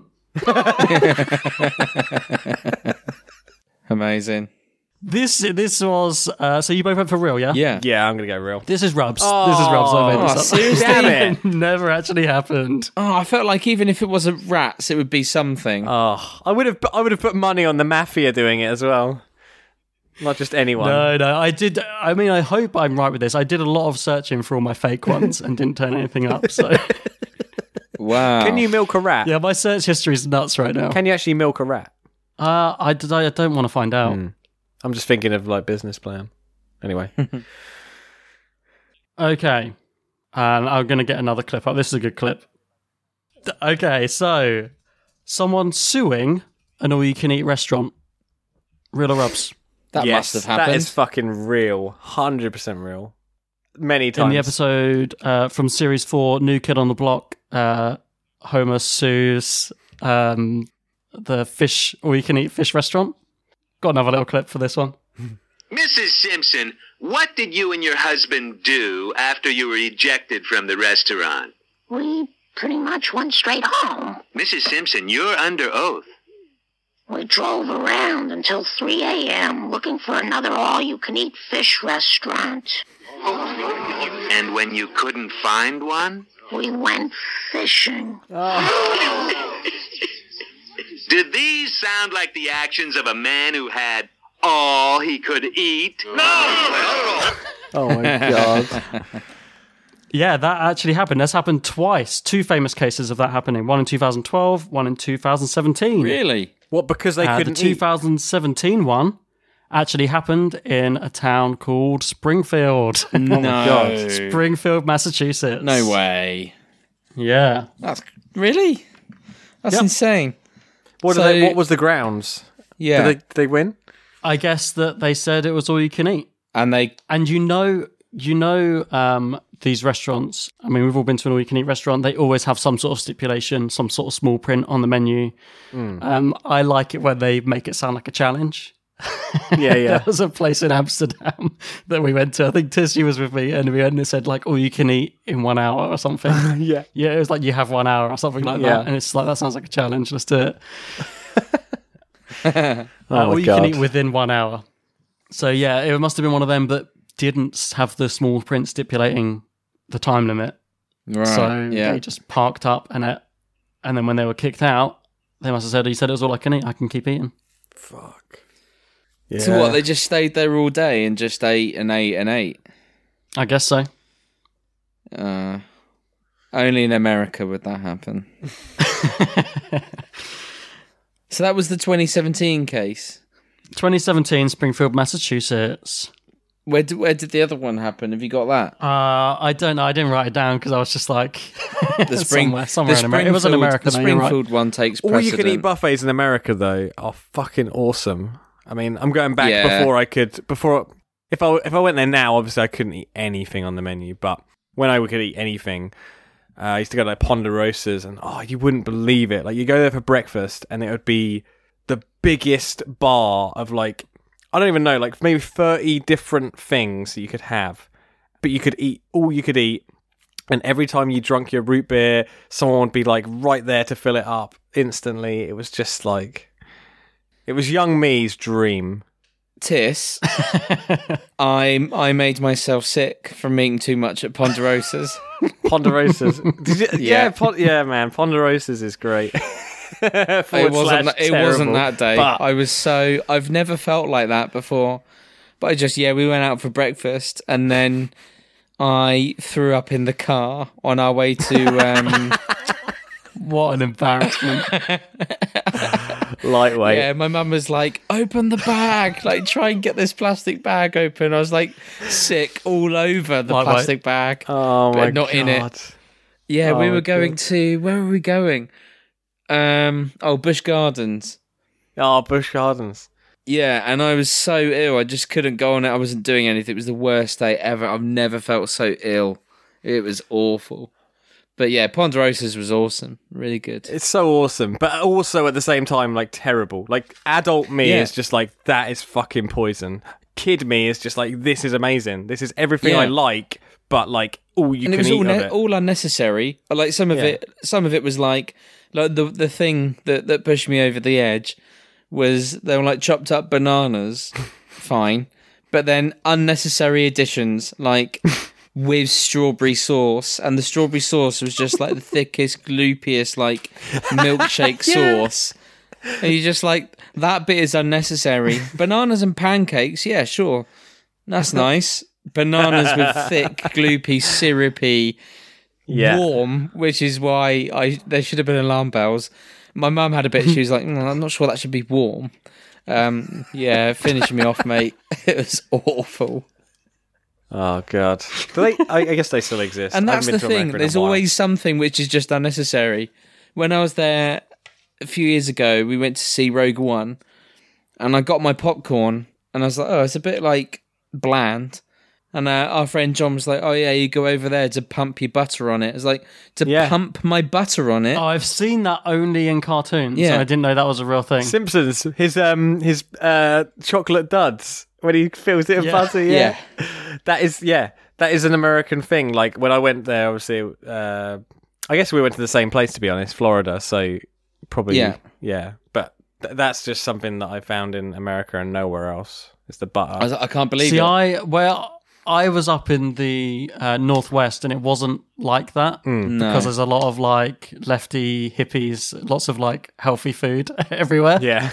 Amazing. This was. So you both went for real, yeah? Yeah. Yeah, I'm gonna go real. This is Rubs. This is Rubs. I made Oh, this up. seriously? Damn it. It never actually happened. Oh, I felt like even if it wasn't rats, it would be something. Oh, I would have put money on the Mafia doing it as well. Not just anyone. No, I did. I mean, I hope I'm right with this. I did a lot of searching for all my fake ones and didn't turn anything up. So Wow. Can you milk a rat? yeah, my search history is nuts right now. Can you actually milk a rat? I don't want to find out. I'm just thinking of like business plan. Anyway. Okay, and I'm gonna get another clip up. This is a good clip. Okay, so someone suing an all-you-can-eat restaurant. Real or Rubs? That Yes, must have happened. That is fucking real. 100% real. Many times. In the episode from series 4, New Kid on the Block, Homer sues the fish, or you can eat fish restaurant. Got another little clip for this one. Mrs. Simpson, what did you and your husband do after you were ejected from the restaurant? We pretty much went straight home. Mrs. Simpson, you're under oath. We drove around until 3 a.m. looking for another all-you-can-eat fish restaurant. And when you couldn't find one? We went fishing. Did these sound like the actions of a man who had all he could eat? Oh my god. Yeah, that actually happened. That's happened twice. 2 famous cases of that happening. One in 2012, one in 2017. Really? What, because they The couldn't eat? 2017 one actually happened in a town called Springfield. No. God. Springfield, Massachusetts. No way. Yeah. That's really? That's Yep. insane. What was the grounds? Yeah. Did they win? I guess that they said it was all you can eat. And they And you know, these restaurants, I mean, we've all been to an all-you-can-eat restaurant. They always have some sort of stipulation, some sort of small print on the menu. I like it when they make it sound like a challenge. Yeah, There was a place in Amsterdam that we went to. I think Tissy was with me, and we went and it said, like, all you can eat in 1 hour or something. Yeah. Yeah, it was like you have 1 hour or something like Yeah. that. And it's like, that sounds like a challenge. Let's do it. Oh all my you god. can eat within 1 hour. So yeah, it must have been one of them that didn't have the small print stipulating the time limit. right. So yeah. they just parked up and then when they were kicked out, they must have said, he said it was all I can eat. I can keep eating. Fuck. Yeah. So what? They just stayed there all day and just ate and ate and ate. I guess so. Only in America would that happen. So that was the 2017 case. 2017, Springfield, Massachusetts. Where did the other one happen? Have you got that? I don't know. I didn't write it down because I was just like somewhere in America. It was in America. The though, you're right. Springfield one takes All precedent. you can eat buffets in America though are fucking awesome. I mean, I'm going back Yeah. if I went there now, obviously I couldn't eat anything on the menu, but when I could eat anything, I used to go to like Ponderosa's and you wouldn't believe it. Like you go there for breakfast and it would be the biggest bar of like I don't even know, like maybe 30 different things that you could have, but you could eat all you could eat. And every time you drunk your root beer, someone would be like right there to fill it up instantly. It was just like, it was young me's dream. Tis, I made myself sick from eating too much at Ponderosa's. Ponderosa's, yeah, man, Ponderosa's is great. It wasn't that day. But I've never felt like that before. But we went out for breakfast and then I threw up in the car on our way to. What an embarrassment. Lightweight. Yeah, my mum was like, open the bag, like try and get this plastic bag open. I was like sick all over the plastic bag. Oh my but not God. in it. Yeah, we were going to, where were we going? Busch Gardens. Oh, Busch Gardens. Yeah, and I was so ill, I just couldn't go on it. I wasn't doing anything. It was the worst day ever. I've never felt so ill. It was awful. But yeah, Ponderosa's was awesome. Really good. It's so awesome, but also at the same time, like, terrible. Like, adult me is just like, that is fucking poison. Kid me is just like, this is amazing. This is everything I like, but like, all you can eat of it. All unnecessary. Like some of it was like the thing that pushed me over the edge was they were like chopped up bananas, fine, but then unnecessary additions like with strawberry sauce, and the strawberry sauce was just like the thickest, gloopiest like milkshake sauce. And you just like, that bit is unnecessary. Bananas and pancakes, yeah, sure, that's nice. Bananas with thick, gloopy, syrupy, warm, which is why there should have been alarm bells. My mum had a bit, she was like, I'm not sure that should be warm. Finishing me off, mate. It was awful. Oh, God. I guess they still exist. And that's the thing, there's always something which is just unnecessary. When I was there a few years ago, we went to see Rogue One, and I got my popcorn, and I was like, oh, it's a bit like bland. And our friend John was like, oh yeah, you go over there to pump your butter on it. It's like, pump my butter on it? Oh, I've seen that only in cartoons. Yeah. And I didn't know that was a real thing. Simpsons, his chocolate duds, when he fills it with butter. Yeah. That is an American thing. Like, when I went there, obviously, I guess we went to the same place, to be honest, Florida, so probably, but that's just something that I found in America and nowhere else. It's the butter. I can't believe it. I was up in the northwest, and it wasn't like that because there's a lot of like lefty hippies, lots of like healthy food everywhere. Yeah.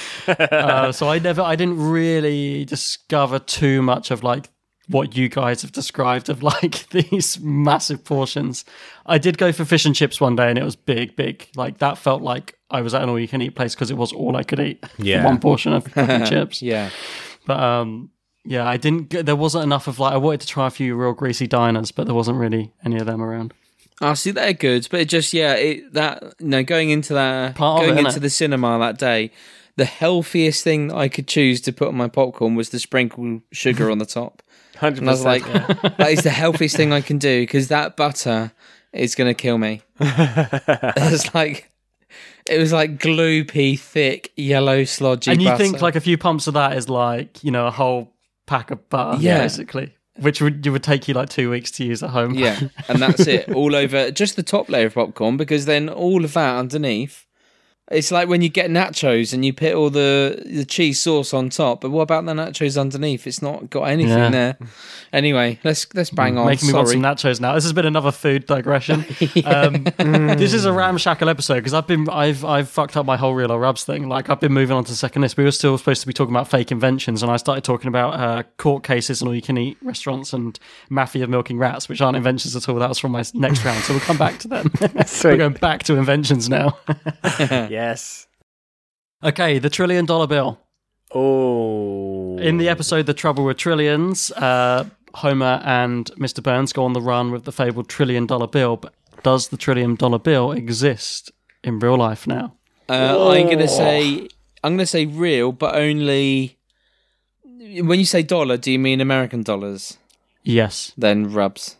So I didn't really discover too much of like what you guys have described of like these massive portions. I did go for fish and chips one day, and it was big. Like, that felt like I was at an all-you-can-eat place because it was all I could eat. Yeah. For one portion of fish and chips. Yeah. But yeah, I didn't. There wasn't enough of like. I wanted to try a few real greasy diners, but there wasn't really any of them around. I see, they're good, but it just going into the cinema that day, the healthiest thing that I could choose to put on my popcorn was the sprinkled sugar on the top. 100%. And I was like, that is the healthiest thing I can do, because that butter is going to kill me. It was like gloopy, thick, yellow, slodgy and you butter. think like a few pumps of that is like, a whole pack of butter, basically, which would take you like 2 weeks to use at home. Yeah, and that's it, all over just the top layer of popcorn, because then all of that underneath, it's like when you get nachos and you put all the cheese sauce on top, but what about the nachos underneath? It's not got anything there. Anyway, let's bang on. Making me want some nachos now. This has been another food digression. This is a ramshackle episode because I've fucked up my whole Real or Rubs thing. Like, I've been moving on to the second list. We were still supposed to be talking about fake inventions, and I started talking about court cases and all-you-can-eat restaurants and mafia milking rats, which aren't inventions at all. That was from my next round, so we'll come back to them. We're going back to inventions now. Yes. Okay, the $1 trillion bill. Oh. In the episode The Trouble with Trillions, Homer and Mr. Burns go on the run with the fabled $1 trillion bill, but does the $1 trillion bill exist in real life now? I'm gonna say real, but only when you say dollar, do you mean American dollars? Yes. Then Rubs.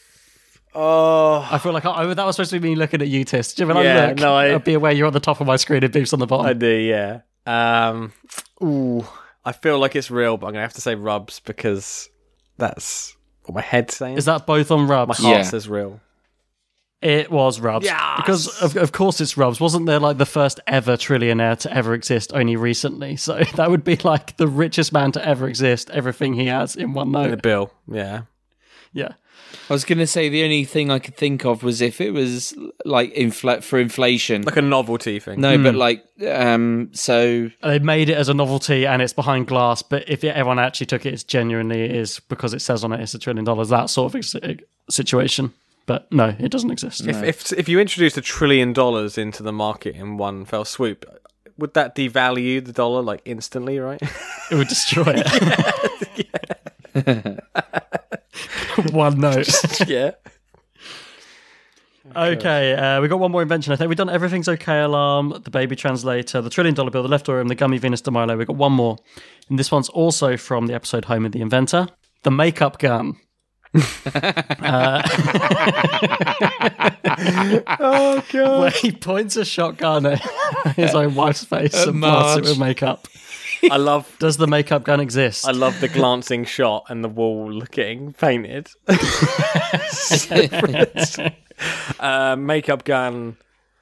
Oh, I feel like that was supposed to be me looking at you, Tis. When I look, I'll be aware you're on the top of my screen and Beef's on the bottom. I do, yeah. I feel like it's real, but I'm going to have to say rubs because that's what my head's saying. Is that both on rubs? My heart says real. It was rubs. Yes! Because, of course, it's rubs. Wasn't there like the first ever trillionaire to ever exist only recently? So that would be like the richest man to ever exist, everything he has in one note. In a bill, yeah. Yeah. I was going to say the only thing I could think of was if it was like for inflation. Like a novelty thing. No, but like, so... They made it as a novelty and it's behind glass, but if everyone actually took it, it's genuinely is because it says on it it's $1 trillion, that sort of situation. But no, it doesn't exist. If you introduced $1 trillion into the market in one fell swoop, would that devalue the dollar like instantly, right? It would destroy it. One note. Yeah. Okay, we got one more invention. I think we've done Everything's Okay alarm, the baby translator, the $1 trillion bill, the leftorium, the gummy Venus de Milo. We've got one more. And this one's also from the episode Home of the Inventor. The makeup gun. Oh, God. Where he points a shotgun at his own wife's face and blasts it with makeup. I love... Does the makeup gun exist? I love the glancing shot and the wall getting painted. Makeup gun.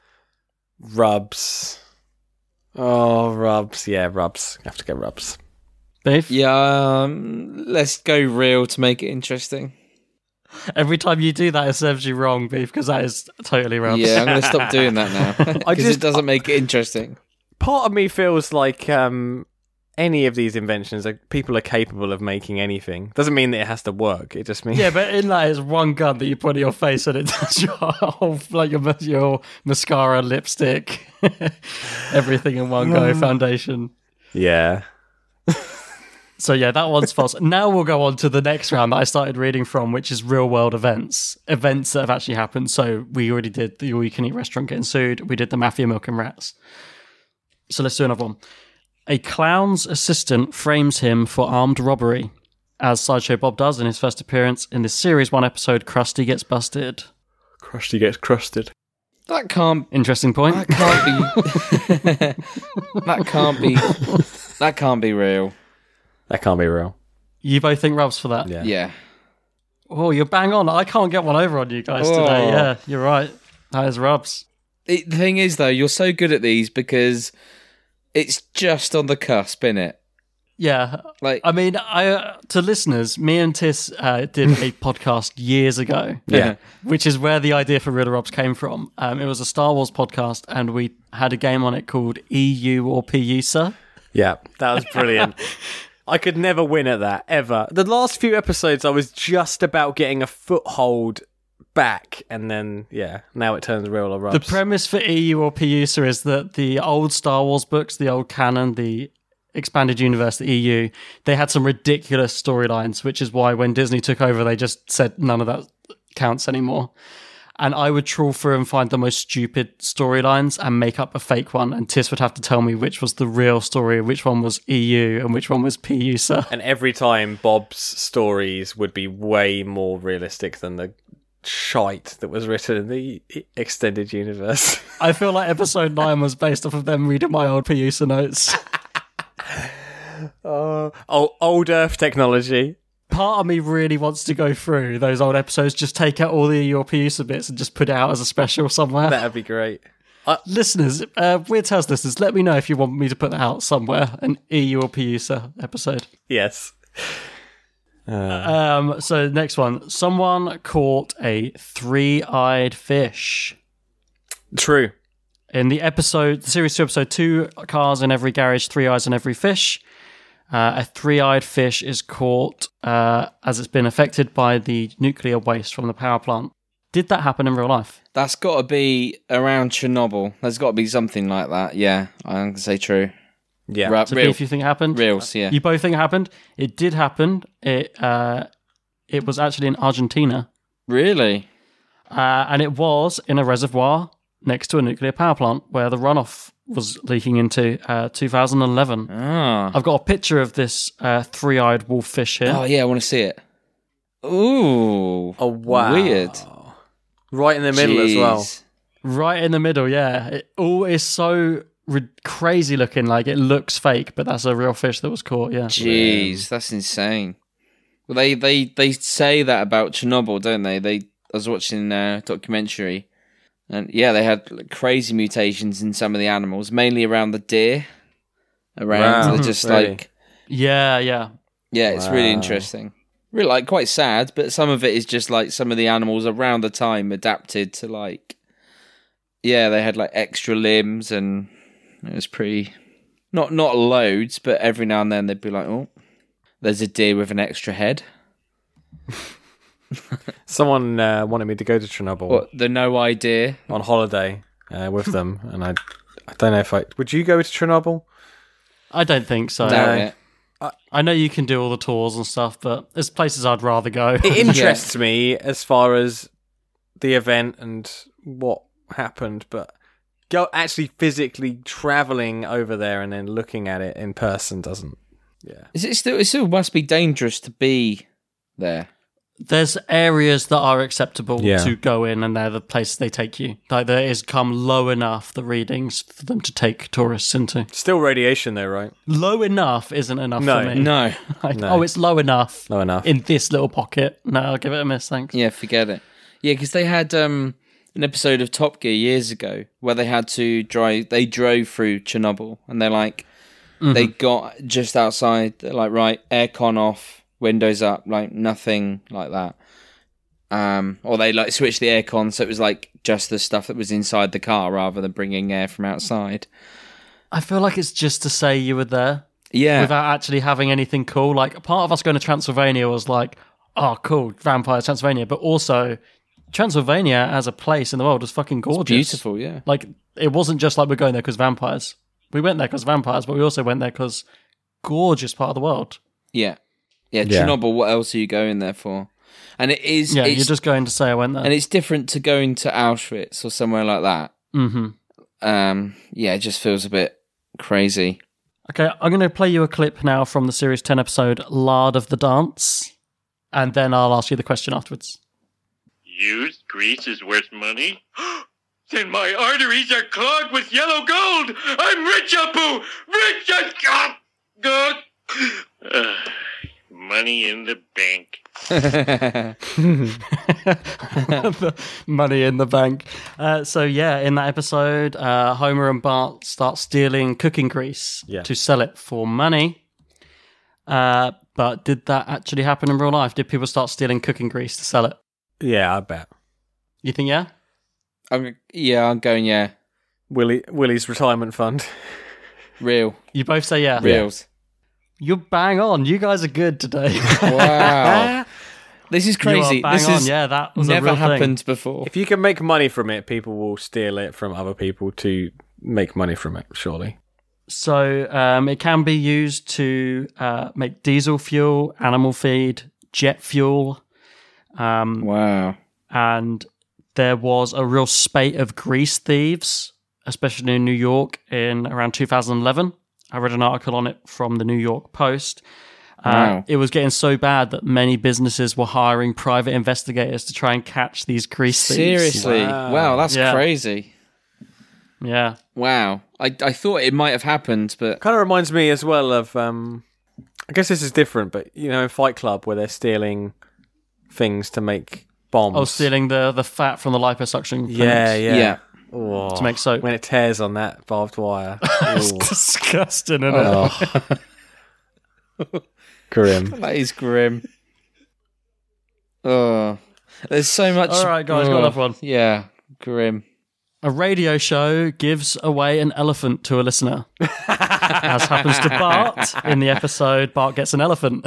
Rubs. Oh, rubs. Yeah, rubs. I have to go rubs. Beef? Yeah, let's go real to make it interesting. Every time you do that, it serves you wrong, Beef, because that is totally rubs. Yeah, I'm going to stop doing that now. Because it doesn't make it interesting. Part of me feels like any of these inventions, like, people are capable of making anything. Doesn't mean that it has to work. It just means... Yeah, but in that, it's one gun that you put in your face and it does your whole, like your mascara, lipstick, everything in one go, foundation. Yeah. So yeah, that one's false. Now we'll go on to the next round that I started reading from, which is real world events that have actually happened. So we already did the All You Can Eat restaurant getting sued. We did the mafia milking rats. So let's do another one. A clown's assistant frames him for armed robbery. As Sideshow Bob does in his first appearance in this series 1 episode, Krusty Gets Busted. Krusty gets crusted. That can't... Interesting point. That can't be... That can't be real. That can't be real. You both think rubs for that? Yeah. Oh, you're bang on. I can't get one over on you guys today. Yeah, you're right. That is rubs. The thing is, though, you're so good at these because it's just on the cusp, innit? Yeah. Like, I mean, to listeners, me and Tis did a podcast years ago. Yeah. Which is where the idea for Real or Rubs came from. It was a Star Wars podcast, and we had a game on it called EU or PU, sir. Yeah, that was brilliant. I could never win at that, ever. The last few episodes, I was just about getting a foothold back, and then, yeah, now it turns real or rubs. The premise for EU or PUSA is that the old Star Wars books, the old canon, the expanded universe, the EU, they had some ridiculous storylines, which is why when Disney took over, they just said none of that counts anymore. And I would trawl through and find the most stupid storylines and make up a fake one. And Tis would have to tell me which was the real story, which one was EU, and which one was PUSA. And every time, Bob's stories would be way more realistic than the shite that was written in the extended universe. I feel like episode 9 was based off of them reading my old PUSA notes. Old Earth technology. Part of me really wants to go through those old episodes, just take out all the EU or PUSA bits and just put it out as a special somewhere. That'd be great. Listeners, Weird Tales listeners, let me know if you want me to put that out somewhere, an EU or PUSA episode. Yes. So next one. Someone caught a 3-eyed fish. True. In the series 2, episode 2, cars in every garage, 3 eyes in every fish. A 3-eyed fish is caught as it's been affected by the nuclear waste from the power plant. Did that happen in real life? That's got to be around Chernobyl. There's got to be something like that. Yeah, I'm going to say true. Yeah. So if you think it happened? Reals, yeah. You both think it happened? It did happen. It was actually in Argentina. Really? And it was in a reservoir next to a nuclear power plant where the runoff was leaking into 2011. I've got a picture of this 3-eyed wolffish here. Oh, yeah, I want to see it. Ooh. Oh, wow. Weird. Right in the middle as well. Right in the middle, yeah. It all is so crazy looking. Like it looks fake, but that's a real fish that was caught. Yeah. Jeez, that's insane. Well, they say that about Chernobyl, don't they? I was watching a documentary, and yeah, they had like, crazy mutations in some of the animals, mainly around the deer. They're just really? like Yeah. it's really interesting. Really, like quite sad, but some of it is just like some of the animals around the time adapted to like, yeah, they had like extra limbs, and it was pretty not loads, but every now and then they'd be like, oh, there's a deer with an extra head. Someone wanted me to go to Chernobyl. What, the no idea on holiday with them, and I don't know if would you go to Chernobyl? I don't think so. No. I know you can do all the tours and stuff, but there's places I'd rather go. It interests me as far as the event and what happened, but actually physically traveling over there and then looking at it in person doesn't. Yeah, it still must be dangerous to be there. There's areas that are acceptable to go in, and they're the places they take you. Like there is come low enough the readings for them to take tourists into. Still radiation though, right? Low enough isn't enough for me. No. Oh, it's low enough. Low enough. In this little pocket. No, I'll give it a miss, thanks. Yeah, forget it. Yeah, because they had an episode of Top Gear years ago where they had to drive. They drove through Chernobyl, and they're like, they got just outside. They're like, right, aircon off. Windows up, like nothing like that. Or they like switched the aircon so it was like just the stuff that was inside the car rather than bringing air from outside. I feel like it's just to say you were there. Yeah. Without actually having anything cool. Like part of us going to Transylvania was like, oh cool, vampires, Transylvania. But also Transylvania as a place in the world is fucking gorgeous. It's beautiful, yeah. Like it wasn't just like we're going there because vampires. We went there because vampires, but we also went there because gorgeous part of the world. Yeah. Yeah, Chernobyl, what else are you going there for? And it is... Yeah, you're just going to say I went there. And it's different to going to Auschwitz or somewhere like that. Mm-hmm. Yeah, it just feels a bit crazy. Okay, I'm going to play you a clip now from the Series 10 episode, Lard of the Dance, and then I'll ask you the question afterwards. Used grease is worth money? Then my arteries are clogged with yellow gold! I'm rich, Apu! Rich as... God! Money in the bank. Money in the bank. So yeah, in that episode, Homer and Bart start stealing cooking grease to sell it for money. But did that actually happen in real life? Did people start stealing cooking grease to sell it? Yeah, I bet. You think yeah? I'm going yeah. Willie's retirement fund. Real. You both say yeah. Reals. You're bang on. You guys are good today. Wow. This is crazy. You are bang this on. is Yeah, that was never a real happened thing. before. If you can make money from it, people will steal it from other people to make money from it, surely. So it can be used to make diesel fuel, animal feed, jet fuel. Wow. And there was a real spate of grease thieves, especially in New York in around 2011. I read an article on it from the New York Post. Wow. It was getting so bad that many businesses were hiring private investigators to try and catch these grease thieves. Seriously? Wow, that's crazy. Yeah. Wow. I thought it might have happened, but... Kind of reminds me as well of... I guess this is different, but, you know, in Fight Club, where they're stealing things to make bombs. Oh, stealing the fat from the liposuction. Yeah. Oh, to make soap. When it tears on that barbed wire. It's disgusting, isn't it? Grim. That is grim. Oh. There's so much... All right, guys, got another one. Yeah, grim. A radio show gives away an elephant to a listener. As happens to Bart in the episode, Bart gets an elephant.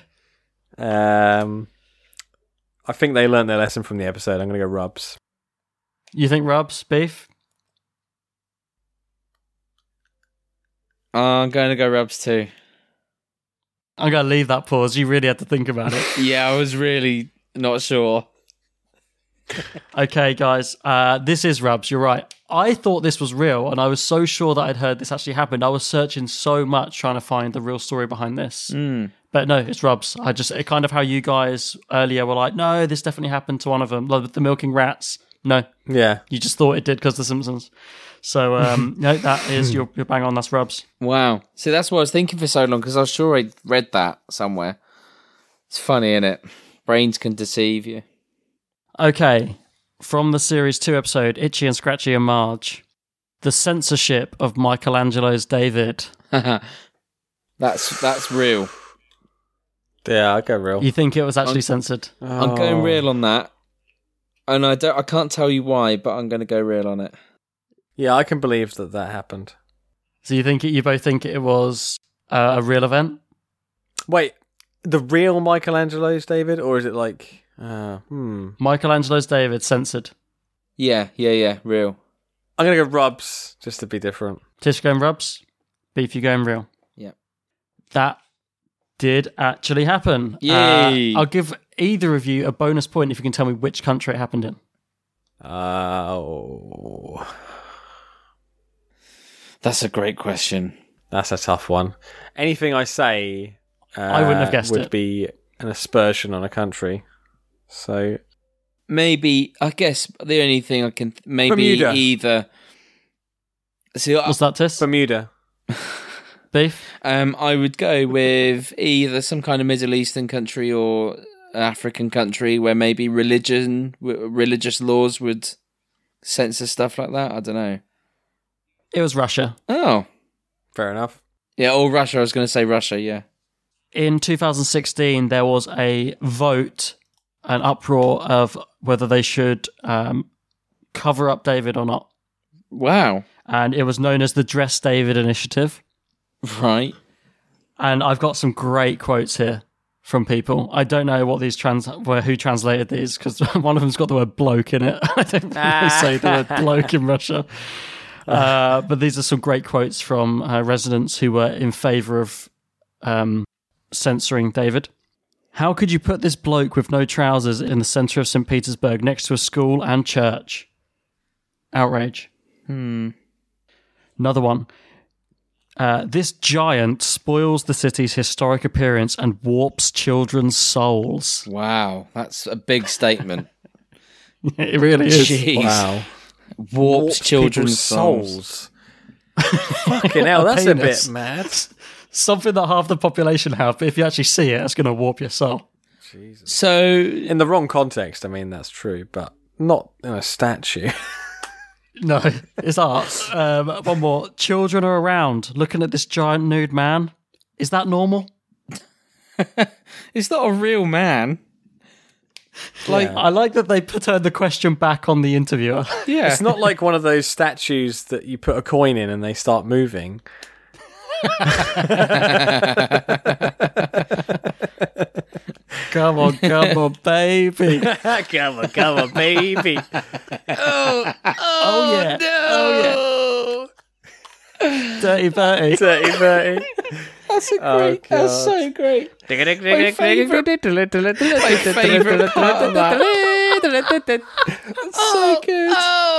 I think they learned their lesson from the episode. I'm going to go Rubs. You think Rubs, beef? I'm going to go Rubs too. I'm going to leave that pause. You really had to think about it. Yeah, I was really not sure. Okay, guys, this is Rubs. You're right. I thought this was real, and I was so sure that I'd heard this actually happened. I was searching so much trying to find the real story behind this. But no, it's Rubs. It kind of how you guys earlier were like, no, this definitely happened to one of them, like the milking rats. No. Yeah. You just thought it did because The Simpsons. So, no, that is, you're bang on, that's Rubs. Wow. See, that's what I was thinking for so long, because I was sure I read that somewhere. It's funny, isn't it? Brains can deceive you. Okay, from the Series 2 episode, Itchy and Scratchy and Marge, the censorship of Michelangelo's David. That's real. Yeah, I'll go real. You think it was actually censored? I'm going real on that. And I can't tell you why, but I'm going to go real on it. Yeah, I can believe that happened. So you both think it was a real event? Wait, the real Michelangelo's David, or is it like Michelangelo's David censored? Yeah, real. I'm gonna go Rubs just to be different. Tish going Rubs, Beef you going real. Yeah, that did actually happen. Yay! I'll give either of you a bonus point if you can tell me which country it happened in. That's a great question. That's a tough one. Anything I say, I wouldn't have guessed would it. be an aspersion on a country. So maybe, I guess the only thing I can Bermuda. Either. See, what's that, Tiss? Bermuda. Beef. I would go with either some kind of Middle Eastern country or African country where maybe religious laws would censor stuff like that. I don't know. It was Russia. Oh, fair enough. Yeah, or Russia. I was going to say Russia. Yeah. In 2016, there was a vote, an uproar of whether they should cover up David or not. Wow. And it was known as the Dress David Initiative. Right. And I've got some great quotes here from people. I don't know what these who translated these, because one of them's got the word bloke in it. I don't really say the word bloke in Russia. But these are some great quotes from residents who were in favour of censoring David. How could you put this bloke with no trousers in the centre of St. Petersburg next to a school and church? Outrage. Another one. This giant spoils the city's historic appearance and warps children's souls. Wow, that's a big statement. It really is. Jeez. Wow. Warps children's souls. Fucking hell, that's a bit mad. Something that half the population have, but if you actually see it, it's going to warp your soul. Jesus. So, in the wrong context, I mean, that's true, but not in a statue. No, it's art. One more. Children are around, looking at this giant nude man. Is that normal? It's not a real man. I like that they turned the question back on the interviewer. Yeah. It's not like one of those statues that you put a coin in and they start moving. Come on, baby. come on, baby. Oh yeah. No. Oh yeah. Dirty Bertie. Dirty Bertie. That's that's so great. My favourite part of that. That's so good.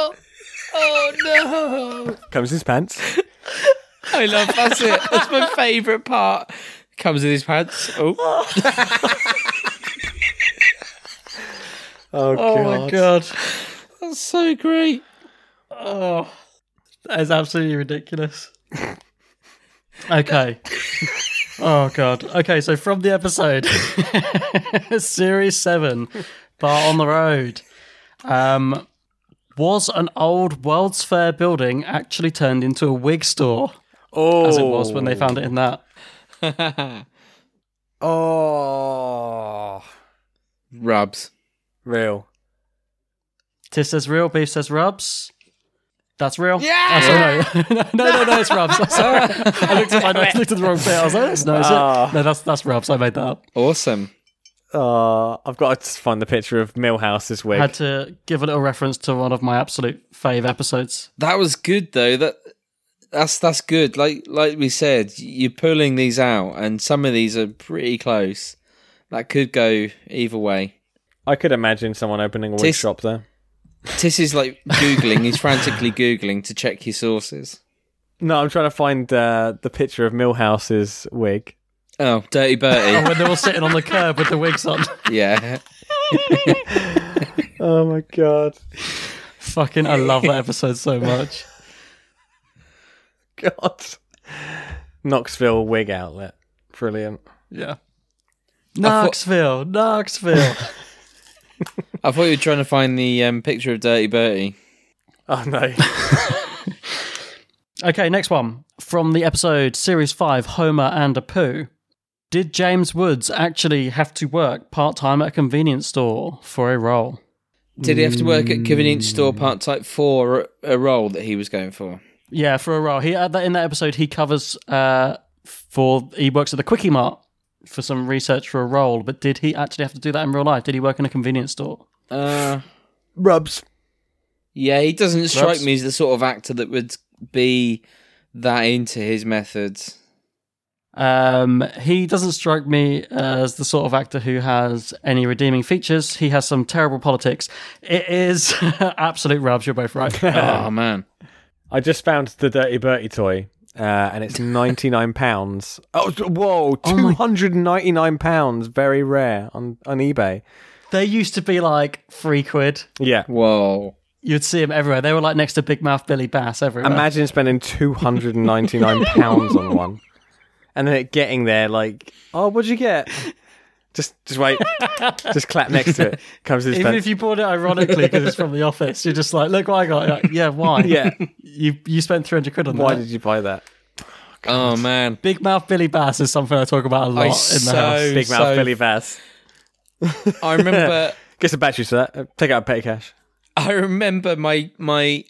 Oh no. Comes his pants. I love that's it. That's my favourite part. Comes in his pants. Oh. Oh my god. That's so great. Oh, that is absolutely ridiculous. Okay. Oh god. Okay, so from the episode, Series 7, Bar on the Road, was an old World's Fair building actually turned into a wig store? Oh, as it was when they found it in that. Oh, Rubs. Real. Tiss says real, Beef says Rubs. That's real? Yeah! No, it's Rubs. Sorry. I looked at my notes, looked at the wrong bit. I was like, that's no, is it? No, that's Rubs. I made that up. Awesome. I've got to find the picture of Milhouse's wig. Had to give a little reference to one of my absolute fave episodes. That was good though. That's good. Like we said, you're pulling these out, and some of these are pretty close. That could go either way. I could imagine someone opening a wig shop there. Tiss is like Googling. He's frantically Googling to check his sources. No, I'm trying to find the picture of Milhouse's wig. Oh, Dirty Bertie. Oh, when they're all sitting on the curb with the wigs on. Yeah. Oh my god. I love that episode so much. God. Knoxville wig outlet. Brilliant. Yeah. Knoxville. I thought you were trying to find the picture of Dirty Bertie. Oh, no. Okay, next one. From the episode Series 5, Homer and Apu. Did James Woods actually have to work part-time at a convenience store for a role? Did he have to work at a convenience store part-time for a role that he was going for? Yeah, for a role. In that episode, he covers he works at the Quickie Mart for some research for a role, but did he actually have to do that in real life? Did he work in a convenience store? Rubs. Yeah, he doesn't strike me as the sort of actor that would be that into his methods. He doesn't strike me as the sort of actor who has any redeeming features. He has some terrible politics. It is absolute rubs. You're both right. Oh, man. I just found the Dirty Bertie toy, and it's £99. Oh, whoa, £299. Very rare on eBay. They used to be like £3. Yeah. Whoa. You'd see them everywhere. They were like next to Big Mouth Billy Bass everywhere. Imagine spending £299 on one. And then it getting there like, oh, what'd you get? Just wait. Just clap next to it. Comes this Even if you bought it ironically because it's from The Office, you're just like, look what I got. You're like, yeah, why? Yeah. You spent £300 on that. Why did you buy that? Oh, man. Big Mouth Billy Bass is something I talk about a lot in the house. Big Mouth Billy Bass. I remember... Get some batteries for that. Take out petty cash. I remember my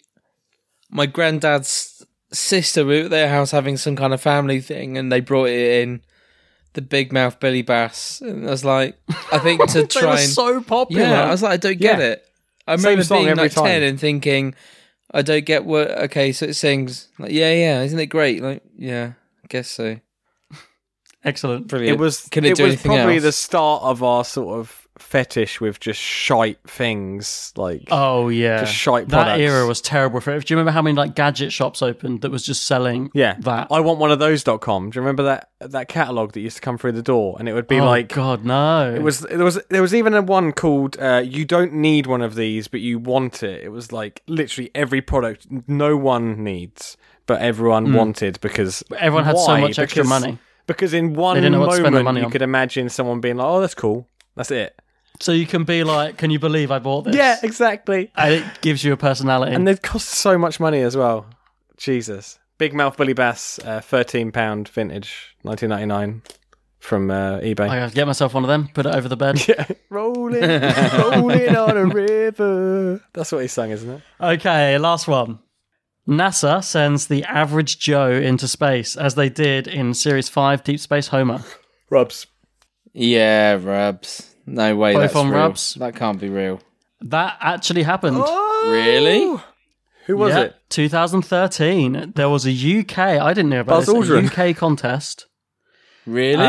granddad's sister. We were at their house having some kind of family thing, and they brought it in, the Big Mouth Billy Bass, and I was like, I think to try they were and so popular. Yeah, I was like, I don't get it. I remember being like 10 time. and thinking, I don't get what. Okay, so it sings like, yeah, isn't it great? Like, yeah, I guess so. Excellent, brilliant. It was probably the start of our sort of fetish with just shite things, like just shite products. That era was terrible for it. Do you remember how many like gadget shops opened that was just selling that? I want one of those.com. Do you remember that catalogue that used to come through the door, and it would be God, no. There was even a one called you don't need one of these but you want it. It was like literally every product no one needs but everyone wanted, because everyone had so much extra money. Because in one moment you could imagine someone being like, oh, that's cool, that's it. So you can be like, can you believe I bought this? Yeah, exactly. And it gives you a personality. And they cost so much money as well. Jesus. Big Mouth Billy Bass, £13 vintage, 1999 from eBay. I gotta get myself one of them, put it over the bed. Yeah. rolling on a river. That's what he sung, isn't it? Okay, last one. NASA sends the average Joe into space, as they did in Series 5 Deep Space Homer. Rubs. Yeah, rubs. No way, Both that's on real. rubs? That can't be real. That actually happened. Oh! Really? Who was it? 2013. There was a UK, I didn't know about Buzz this, Aldrin. a UK contest. Really?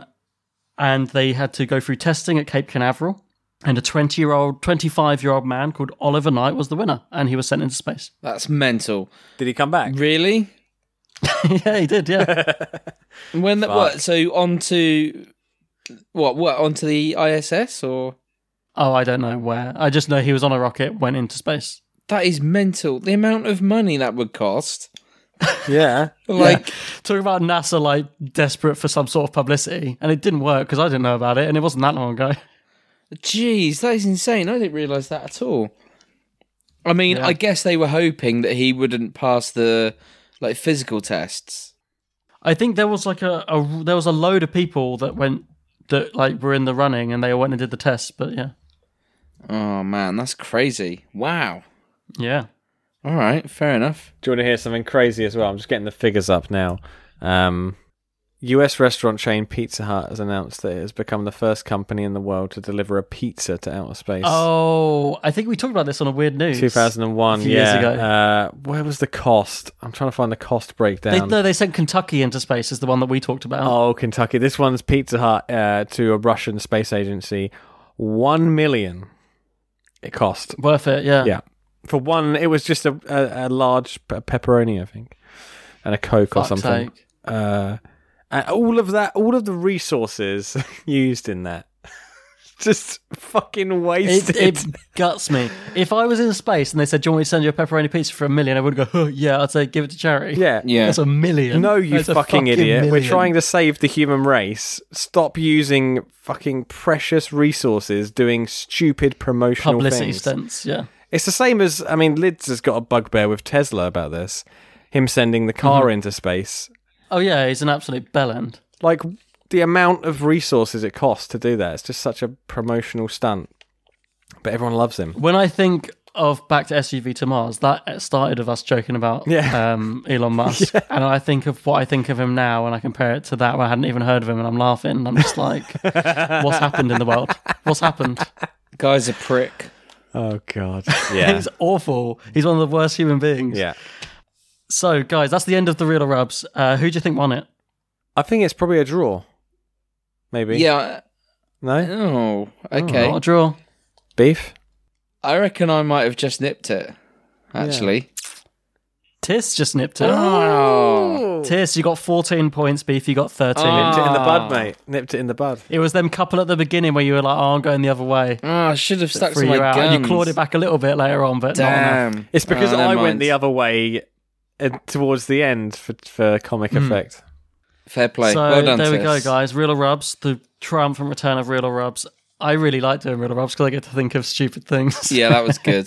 And they had to go through testing at Cape Canaveral. And a 25-year-old man called Oliver Knight was the winner. And he was sent into space. That's mental. Did he come back? Really? Yeah, he did, yeah. What? So onto... What, onto the ISS, or...? Oh, I don't know where. I just know he was on a rocket, went into space. That is mental. The amount of money that would cost. Yeah. Talking about NASA, like, desperate for some sort of publicity. And it didn't work, because I didn't know about it, and it wasn't that long ago. Jeez, that is insane. I didn't realise that at all. I mean, I guess they were hoping that he wouldn't pass the, like, physical tests. I think there was, like, there was a load of people that were in the running, and they all went and did the tests, but yeah. Oh, man, that's crazy. Wow. Yeah. All right, fair enough. Do you want to hear something crazy as well? I'm just getting the figures up now. US restaurant chain Pizza Hut has announced that it has become the first company in the world to deliver a pizza to outer space. Oh, I think we talked about this on a Weird News. 2001, a few years ago. Where was the cost? I'm trying to find the cost breakdown. They sent Kentucky into space, is the one that we talked about. Oh, Kentucky. This one's Pizza Hut to a Russian space agency. $1 million it cost. Worth it, yeah. Yeah. For one, it was just a large pepperoni, I think, and a Coke or something. And all of the resources used in that, just fucking wasted. It guts me. If I was in space and they said, "Do you want me to send you a pepperoni pizza for $1 million?" I would go, "Oh, yeah." I'd say, "Give it to charity." Yeah. That's $1 million. No, you That's a fucking idiot. We're million. trying to save the human race. Stop using fucking precious resources doing stupid promotional publicity things. stunts. Yeah. It's the same as, I mean, Lids has got a bugbear with Tesla about this. Him sending the car into space. Oh yeah, he's an absolute bellend. Like, the amount of resources it costs to do that, it's just such a promotional stunt. But everyone loves him. When I think of Back to SUV to Mars, that started with us joking about Elon Musk. And I think of what I think of him now, and I compare it to that where I hadn't even heard of him, and I'm laughing, and I'm just like, what's happened in the world? What's happened? Guy's a prick. Oh, God. Yeah. He's awful. He's one of the worst human beings. Yeah. So, guys, that's the end of the Real or Rubs. Who do you think won it? I think it's probably a draw. Maybe. Yeah. No? Oh, okay. Not a draw. Beef? I reckon I might have just nipped it, actually. Tiss just nipped it. Oh. Tiss, you got 14 points. Beef, you got 13. Nipped it in the bud, mate. Nipped it in the bud. It was them couple at the beginning where you were like, "Oh, I'm going the other way." Oh, I should have stuck to Threw my you out, guns. and you clawed it back a little bit later on, but not enough. Damn. It's because never I went mind. the other way towards the end for comic effect. Fair play. So Well done, there we Tiss. go, guys. Real or Rubs, the triumphant return of Real or Rubs. I really like doing Real or Rubs because I get to think of stupid things. Yeah, that was good.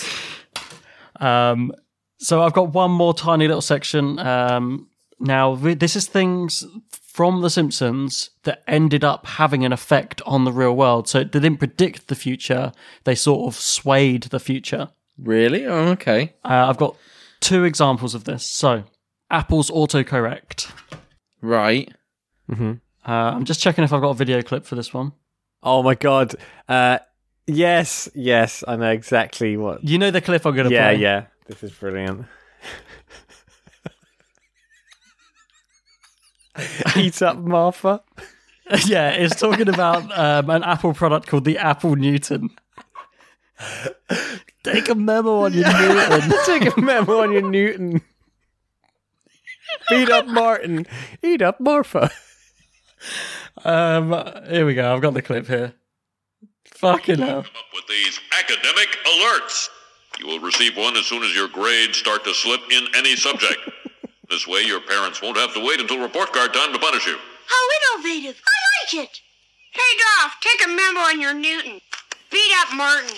So I've got one more tiny little section. Now, this is things from The Simpsons that ended up having an effect on the real world. So they didn't predict the future. They sort of swayed the future. Really? Oh, okay. I've got 2 examples of this. So Apple's autocorrect. Right. I'm just checking if I've got a video clip for this one. Oh my God. Yes, I know exactly what. You know the clip I'm going to play? Yeah. This is brilliant. Eat up, Martha. Yeah, it's talking about an Apple product called the Apple Newton. Take a memo on your Newton. Take a memo on your Newton. Beat up Martin. Eat up Martha. Here we go. I've got the clip here. Fucking hell. Come up with these academic alerts. You will receive one as soon as your grades start to slip in any subject. This way, your parents won't have to wait until report card time to punish you. How innovative. I like it. Hey, Dolph, take a memo on your Newton. Beat up Martin.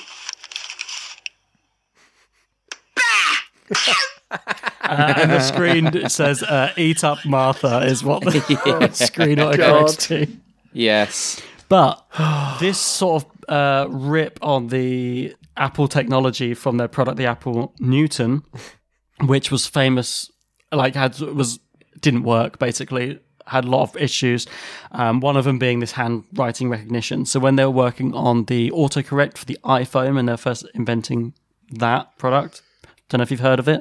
And the screen says, "Eat up Martha" is what the screen autocorrects to. Yes. But this sort of rip on the Apple technology from their product, the Apple Newton, which was famous, didn't work basically, had a lot of issues. One of them being this handwriting recognition. So when they were working on the autocorrect for the iPhone, and they're first inventing that product, don't know if you've heard of it.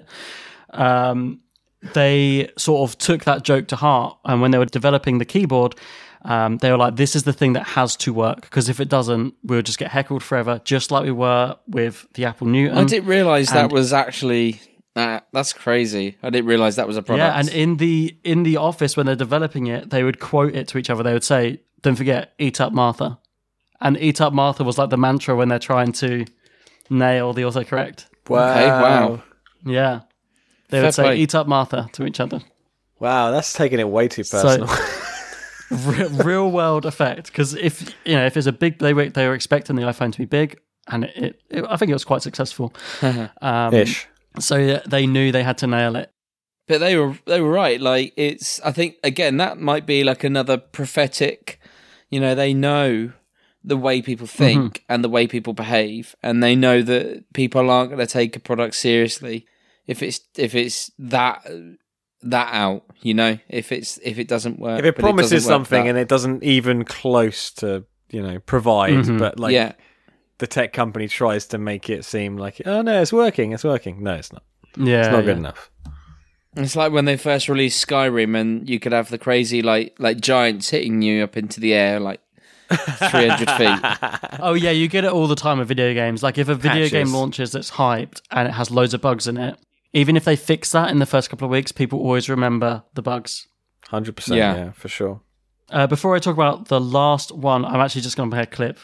They sort of took that joke to heart, and when they were developing the keyboard, they were like, "This is the thing that has to work, because if it doesn't, we'll just get heckled forever," just like we were with the Apple Newton. I didn't realise that was actually... that's crazy. I didn't realise that was a product. Yeah, and in the office when they're developing it, they would quote it to each other. They would say, "Don't forget, eat up Martha." And "eat up Martha" was like the mantra when they're trying to nail the autocorrect. Wow. Okay, wow. Yeah. They Fair would say, play. "Eat up Martha" to each other. Wow, that's taking it way too personal. Real world effect, because if it's a big, they were expecting the iPhone to be big, and it I think it was quite successful. Ish. So they knew they had to nail it. But they were right. Like, it's, I think, again, that might be like another prophetic, they know the way people think and the way people behave, and they know that people aren't going to take a product seriously if it's that out, if it doesn't work. If it but promises doesn't work something that- and it doesn't even close to, provide, but yeah. the tech company tries to make it seem like, oh no, it's working. No, it's not. Yeah, It's not good enough. It's like when they first released Skyrim, and you could have the crazy like giants hitting you up into the air like 300 feet. Oh yeah, you get it all the time with video games. Like if a video Patches. game launches that's hyped and it has loads of bugs in it, even if they fix that in the first couple of weeks, people always remember the bugs. 100%, Yeah. yeah, for sure. Before I talk about the last one, I'm actually just going to play a clip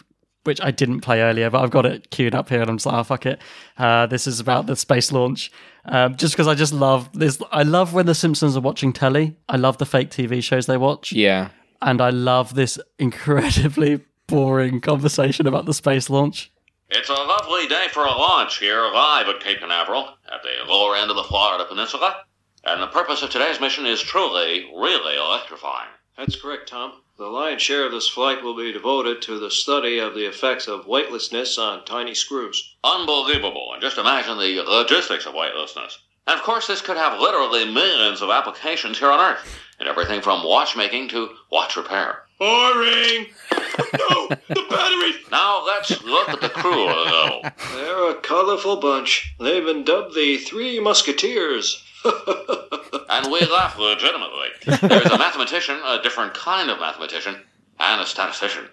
which I didn't play earlier, but I've got it queued up here, and I'm just like, oh, fuck it. This is about the space launch. Just because I just love this. I love when the Simpsons are watching telly. I love the fake TV shows they watch. Yeah. And I love this incredibly boring conversation about the space launch. It's a lovely day for a launch here live at Cape Canaveral at the lower end of the Florida Peninsula. And the purpose of today's mission is truly, really electrifying. That's correct, Tom. The lion's share of this flight will be devoted to the study of the effects of weightlessness on tiny screws. Unbelievable. And just imagine the logistics of weightlessness. And of course, this could have literally millions of applications here on Earth. And everything from watchmaking to watch repair. Boring! No, the battery! Now let's look at the crew a little. They're a colorful bunch. They've been dubbed the Three Musketeers. And we laugh legitimately. There's a mathematician, a different kind of mathematician, and a statistician.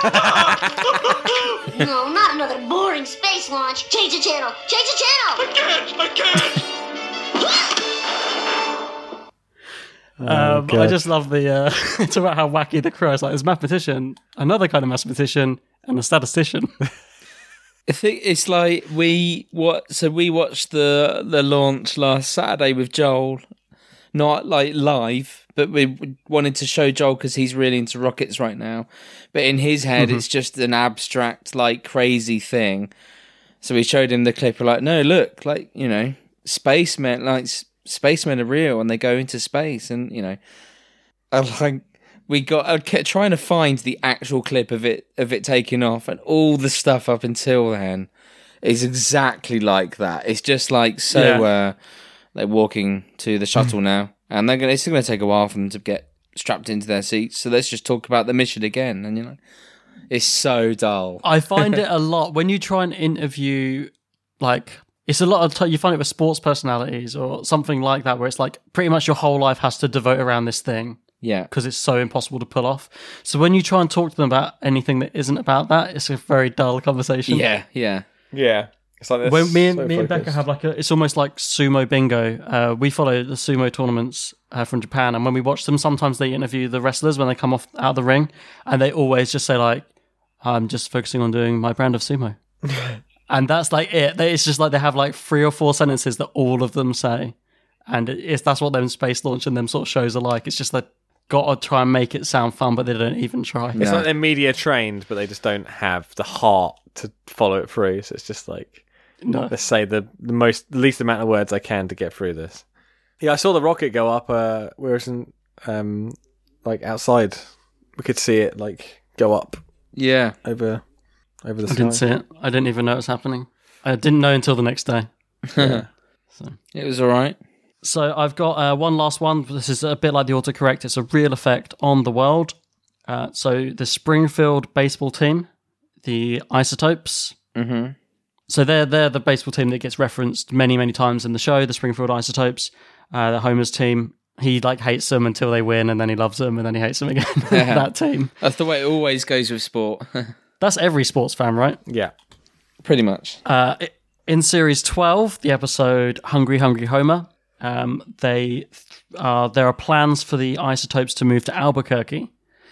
No, not another boring space launch. Change the channel. Change the channel. I can't. I just love the it's about how wacky the crew is. Like, there's a mathematician, another kind of mathematician, and a statistician. I think it's like we watched the launch last Saturday with Joel, not like live, but we wanted to show Joel because he's really into rockets right now. But in his head, it's just an abstract, like crazy thing. So we showed him the clip. We're like, no, look, like, you know, spacemen, like spacemen are real and they go into space, and you know, I kept trying to find the actual clip of it taking off, and all the stuff up until then is exactly like that. It's just like they're walking to the shuttle now, and it's still gonna take a while for them to get strapped into their seats. So let's just talk about the mission again, and you know, it's so dull. I find it a lot when you try and interview, like, it's a lot of you find it with sports personalities or something like that, where it's like pretty much your whole life has to devote around this thing. Yeah. Because it's so impossible to pull off. So when you try and talk to them about anything that isn't about that, it's a very dull conversation. Yeah. It's like when me and Becca have it's almost like sumo bingo. We follow the sumo tournaments from Japan, and when we watch them, sometimes they interview the wrestlers when they come out of the ring, and they always just say like, "I'm just focusing on doing my brand of sumo." And that's like it. It's just like they have like 3 or 4 sentences that all of them say. And that's what them space launch and them sort of shows are like. It's just that got to try and make it sound fun, but they don't even try. It's like they're media trained, but they just don't have the heart to follow it through. So it's just like, let's say the least amount of words I can to get through this. Yeah, I saw the rocket go up. We were in, like outside. We could see it like go up. Yeah, over the sky. I didn't see it. I didn't even know it was happening. I didn't know until the next day. So it was all right. So I've got one last one. This is a bit like the autocorrect. It's a real effect on the world. So the Springfield baseball team, the Isotopes. Mm-hmm. So they're the baseball team that gets referenced many, many times in the show, the Springfield Isotopes, the Homer's team. He like hates them until they win, and then he loves them, and then he hates them again. That team. That's the way it always goes with sport. That's every sports fan, right? Yeah. Pretty much. In series 12, the episode Hungry Hungry Homer, there are plans for the Isotopes to move to Albuquerque,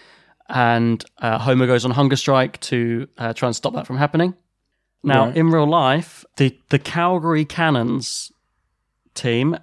and Homer goes on hunger strike to try and stop that from happening. Now, in real life, the Calgary Cannons team,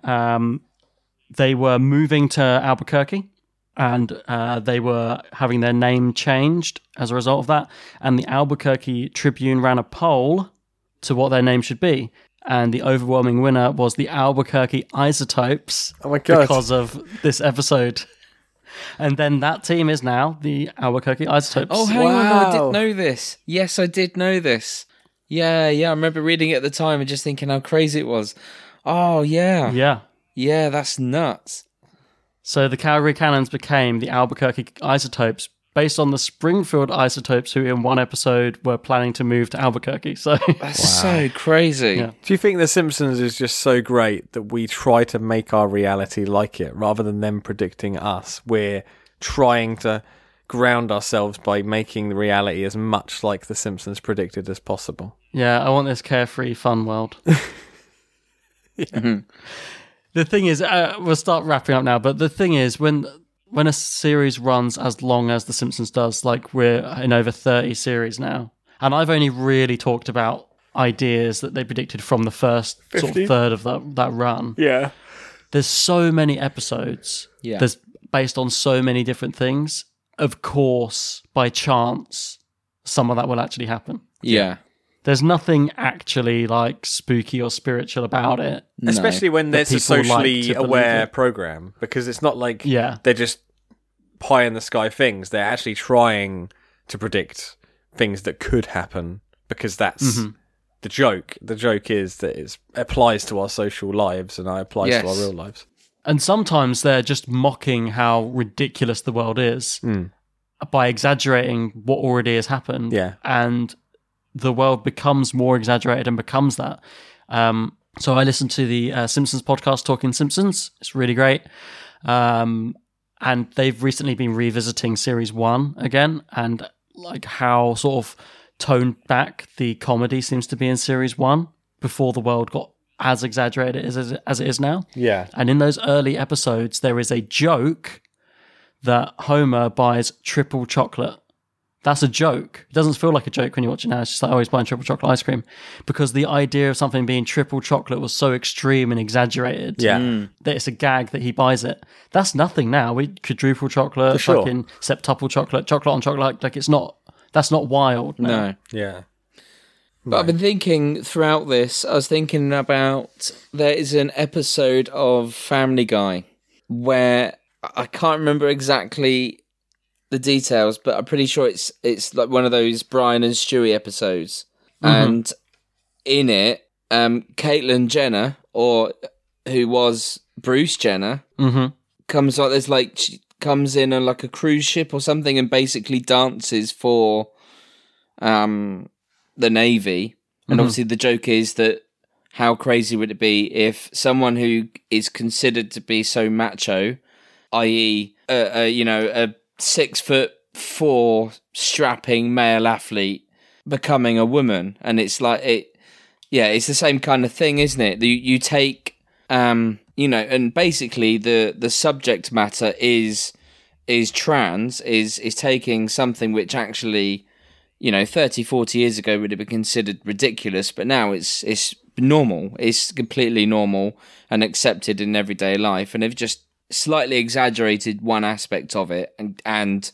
they were moving to Albuquerque, and they were having their name changed as a result of that. And the Albuquerque Tribune ran a poll to what their name should be. And the overwhelming winner was the Albuquerque Isotopes. Oh my God. Because of this episode. And then that team is now the Albuquerque Isotopes. Oh, hang on, no, I didn't know this. Yes, I did know this. Yeah, I remember reading it at the time and just thinking how crazy it was. Oh, yeah. Yeah. Yeah, that's nuts. So the Calgary Cannons became the Albuquerque Isotopes based on the Springfield Isotopes, who in one episode were planning to move to Albuquerque. So that's so crazy. Yeah. Do you think The Simpsons is just so great that we try to make our reality like it rather than them predicting us? We're trying to ground ourselves by making the reality as much like The Simpsons predicted as possible. Yeah, I want this carefree, fun world. The thing is, we'll start wrapping up now, but the thing is, when a series runs as long as The Simpsons does, like we're in over 30 series now, And I've only really talked about ideas that they predicted from the first sort of third of that run. Yeah. There's so many episodes. Yeah. There's based on so many different things. Of course, by chance, some of that will actually happen. Yeah. There's nothing actually like spooky or spiritual about it. No. Especially when there's a people like socially to believe aware it. program, because it's not like Yeah. they're just pie in the sky things. They're actually trying to predict things that could happen, because that's the joke. The joke is that it applies to our social lives and it applies to our real lives. And sometimes they're just mocking how ridiculous the world is by exaggerating what already has happened. Yeah. And the world becomes more exaggerated and becomes that. So I listened to the Simpsons podcast, Talking Simpsons. It's really great. And they've recently been revisiting series 1 again, and like how sort of toned back the comedy seems to be in series 1 before the world got as exaggerated as it is now. Yeah. And in those early episodes, there is a joke that Homer buys triple chocolate. That's a joke. It doesn't feel like a joke when you watch it now. It's just like, oh, he's buying triple chocolate ice cream. Because the idea of something being triple chocolate was so extreme and exaggerated that it's a gag that he buys it. That's nothing now. We quadruple chocolate, fucking septuple chocolate, chocolate on chocolate. Like it's not, that's not wild. No. Yeah. But I've been thinking throughout this, I was thinking about, there is an episode of Family Guy where I can't remember exactly the details, but I'm pretty sure it's like one of those Brian and Stewie episodes. And in it, Caitlyn Jenner, or who was Bruce Jenner, comes like, there's like, she comes in on like a cruise ship or something and basically dances for the Navy. And obviously the joke is that how crazy would it be if someone who is considered to be so macho, i.e. a 6'4" strapping male athlete becoming a woman, and it's like it's the same kind of thing, isn't it? You take and basically the subject matter is trans, is taking something which actually 30, 40 years ago would have been considered ridiculous, but now it's normal. It's completely normal and accepted in everyday life, and they've just slightly exaggerated one aspect of it, and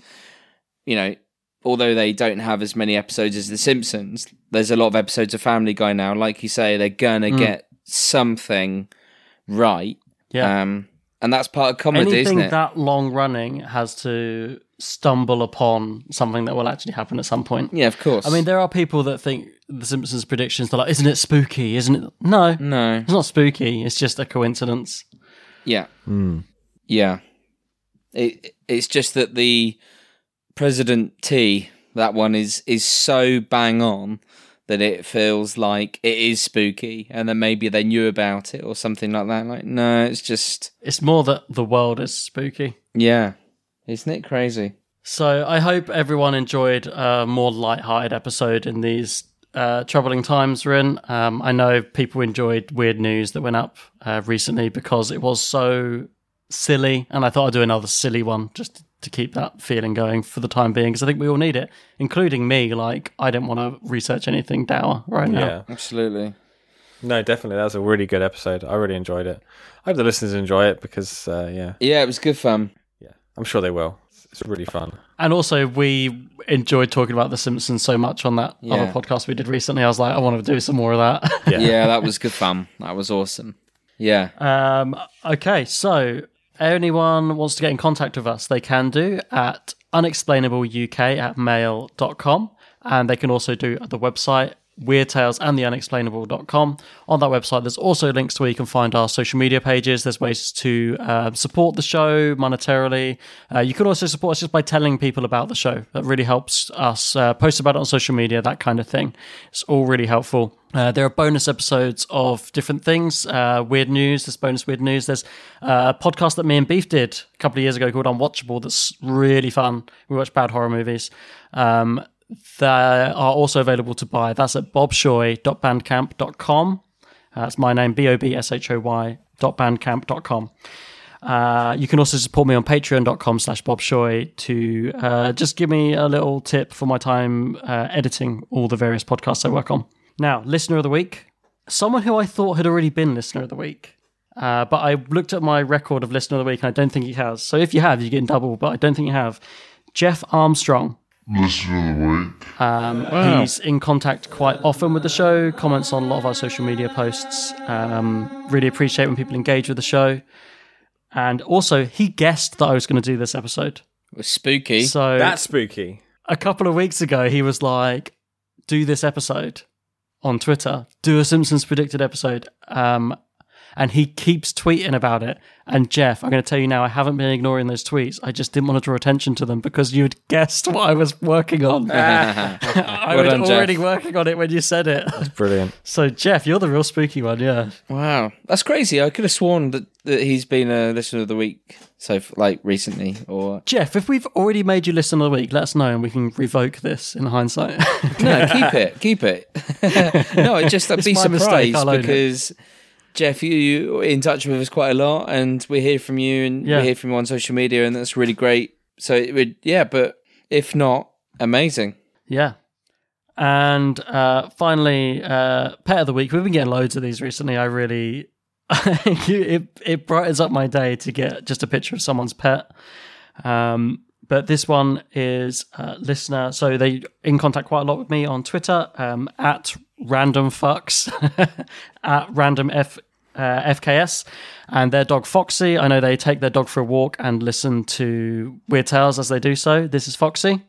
although they don't have as many episodes as The Simpsons, there's a lot of episodes of Family Guy now. Like you say, they're gonna get something right. Yeah. And that's part of comedy, Anything isn't it? that long running has to stumble upon something that will actually happen at some point. Yeah, of course. I mean, there are people that think The Simpsons predictions, they're like, isn't it spooky? Isn't it? No. It's not spooky. It's just a coincidence. Yeah. Yeah. It's just that the President T, that one is so bang on that it feels like it is spooky, and then maybe they knew about it or something like that. Like, no, it's just... It's more that the world is spooky. Yeah. Isn't it crazy? So I hope everyone enjoyed a more light-hearted episode in these troubling times we're in. I know people enjoyed Weird News that went up recently because it was so silly, and I thought I'd do another silly one just to keep that feeling going for the time being, because I think we all need it, including me. Like, I didn't want to research anything dour right now. Yeah, absolutely. No, definitely. That was a really good episode. I really enjoyed it. I hope the listeners enjoy it because, Yeah, it was good fun. Yeah, I'm sure they will. It's really fun. And also, we enjoyed talking about The Simpsons so much on that other podcast we did recently. I was like, I want to do some more of that. Yeah, that was good fun. That was awesome. Yeah. Okay, so anyone wants to get in contact with us, they can do at unexplainableuk@mail.com, and they can also do at the website Weird Tales and theunexplainable.com. On that website, there's also links to where you can find our social media pages. There's ways to support the show monetarily. You can also support us just by telling people about the show. That really helps us post about it on social media, that kind of thing. It's all really helpful. There are bonus episodes of different things. Weird News, there's bonus Weird News. There's a podcast that me and Beef did a couple of years ago called Unwatchable that's really fun. We watch bad horror movies. They are also available to buy. That's at bobshoy.bandcamp.com. That's my name, BOBSHOY.bandcamp.com. You can also support me on patreon.com/bobshoy to just give me a little tip for my time editing all the various podcasts I work on. Now, Listener of the Week. Someone who I thought had already been Listener of the Week. But I looked at my record of Listener of the Week and I don't think he has. So if you have, you're getting double, but I don't think you have. Jeff Armstrong. Listener of the Week. Wow. He's in contact quite often with the show, comments on a lot of our social media posts. Really appreciate when people engage with the show. And also, he guessed that I was going to do this episode. It was spooky. So That's spooky. A couple of weeks ago, he was like, do this episode on Twitter. Do a Simpsons predicted episode. And he keeps tweeting about it. And Jeff, I'm going to tell you now, I haven't been ignoring those tweets. I just didn't want to draw attention to them because you'd guessed what I was working on. I was already working on it when you said it. That's brilliant. So, Jeff, you're the real spooky one, yeah. Wow. That's crazy. I could have sworn that he's been a Listener of the Week recently. Or Jeff, if we've already made you Listener of the Week, let us know and we can revoke this in hindsight. No, keep it. No, I'd be surprised because... Jeff, you're in touch with us quite a lot, and we hear from you, and we hear from you on social media, and that's really great. So it would, but if not, amazing. Yeah. And finally, Pet of the Week. We've been getting loads of these recently. I really, it brightens up my day to get just a picture of someone's pet. But this one is listener. So they in contact quite a lot with me on Twitter, at random fucks, at random FKS, and their dog Foxy. I know they take their dog for a walk and listen to Weird Tales as they do so. This is Foxy.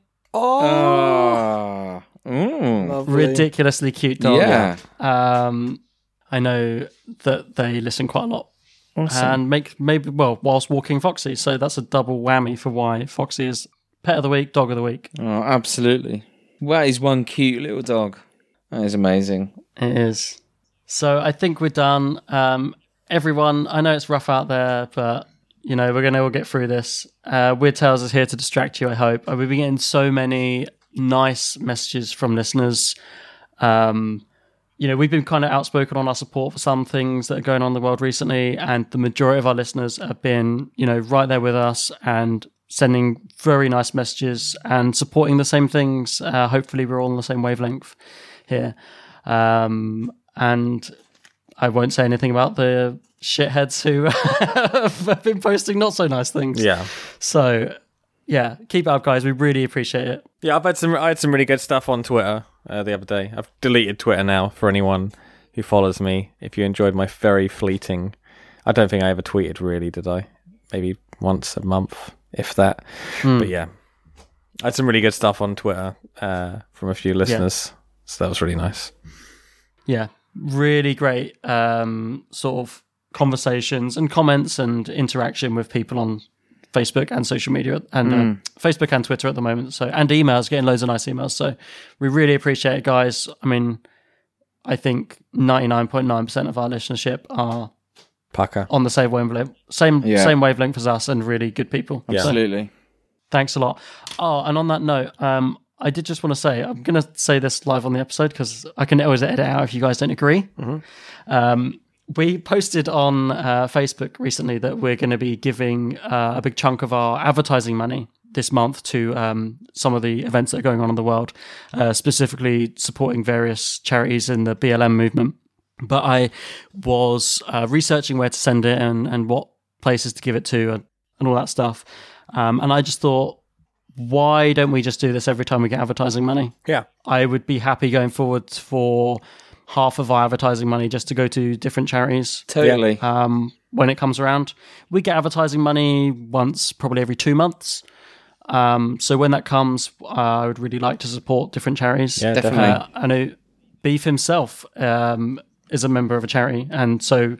Ridiculously cute dog. Yeah. I know that they listen quite a lot. Awesome. And whilst walking Foxy. So that's a double whammy for why Foxy is Pet of the Week, Dog of the Week. Oh, absolutely. That is one cute little dog. That is amazing. It is. So I think we're done. Everyone, I know it's rough out there, but we're going to all get through this. Weird Tales is here to distract you, I hope. We've been getting so many nice messages from listeners. We've been kind of outspoken on our support for some things that are going on in the world recently, and the majority of our listeners have been, right there with us and sending very nice messages and supporting the same things. Hopefully we're all on the same wavelength here. And I won't say anything about the shitheads who have been posting not so nice things. Yeah. So, yeah, keep it up, guys. We really appreciate it. Yeah, I had some really good stuff on Twitter the other day. I've deleted Twitter now for anyone who follows me. If you enjoyed my very fleeting... I don't think I ever tweeted really, did I? Maybe once a month, if that. But yeah, I had some really good stuff on Twitter from a few listeners. Yeah. So that was really nice. Yeah, really great sort of conversations and comments and interaction with people on Facebook and social media and Facebook and Twitter at the moment. So, and emails, getting loads of nice emails. So we really appreciate it, guys. I mean, I think 99.9% of our listenership are Pucker on the same wavelength, same wavelength as us, and really good people. Yeah. Absolutely. So, thanks a lot. Oh, and on that note, I did just want to say, I'm going to say this live on the episode because I can always edit it out if you guys don't agree. Mm-hmm. We posted on Facebook recently that we're going to be giving a big chunk of our advertising money this month to some of the events that are going on in the world, specifically supporting various charities in the BLM movement. But I was researching where to send it and what places to give it to and all that stuff. And I just thought, why don't we just do this every time we get advertising money? Yeah. I would be happy going forward for half of our advertising money just to go to different charities. Totally. When it comes around. We get advertising money once, probably every 2 months. So when that comes, I would really like to support different charities. Yeah, definitely. I know Beef himself is a member of a charity, and so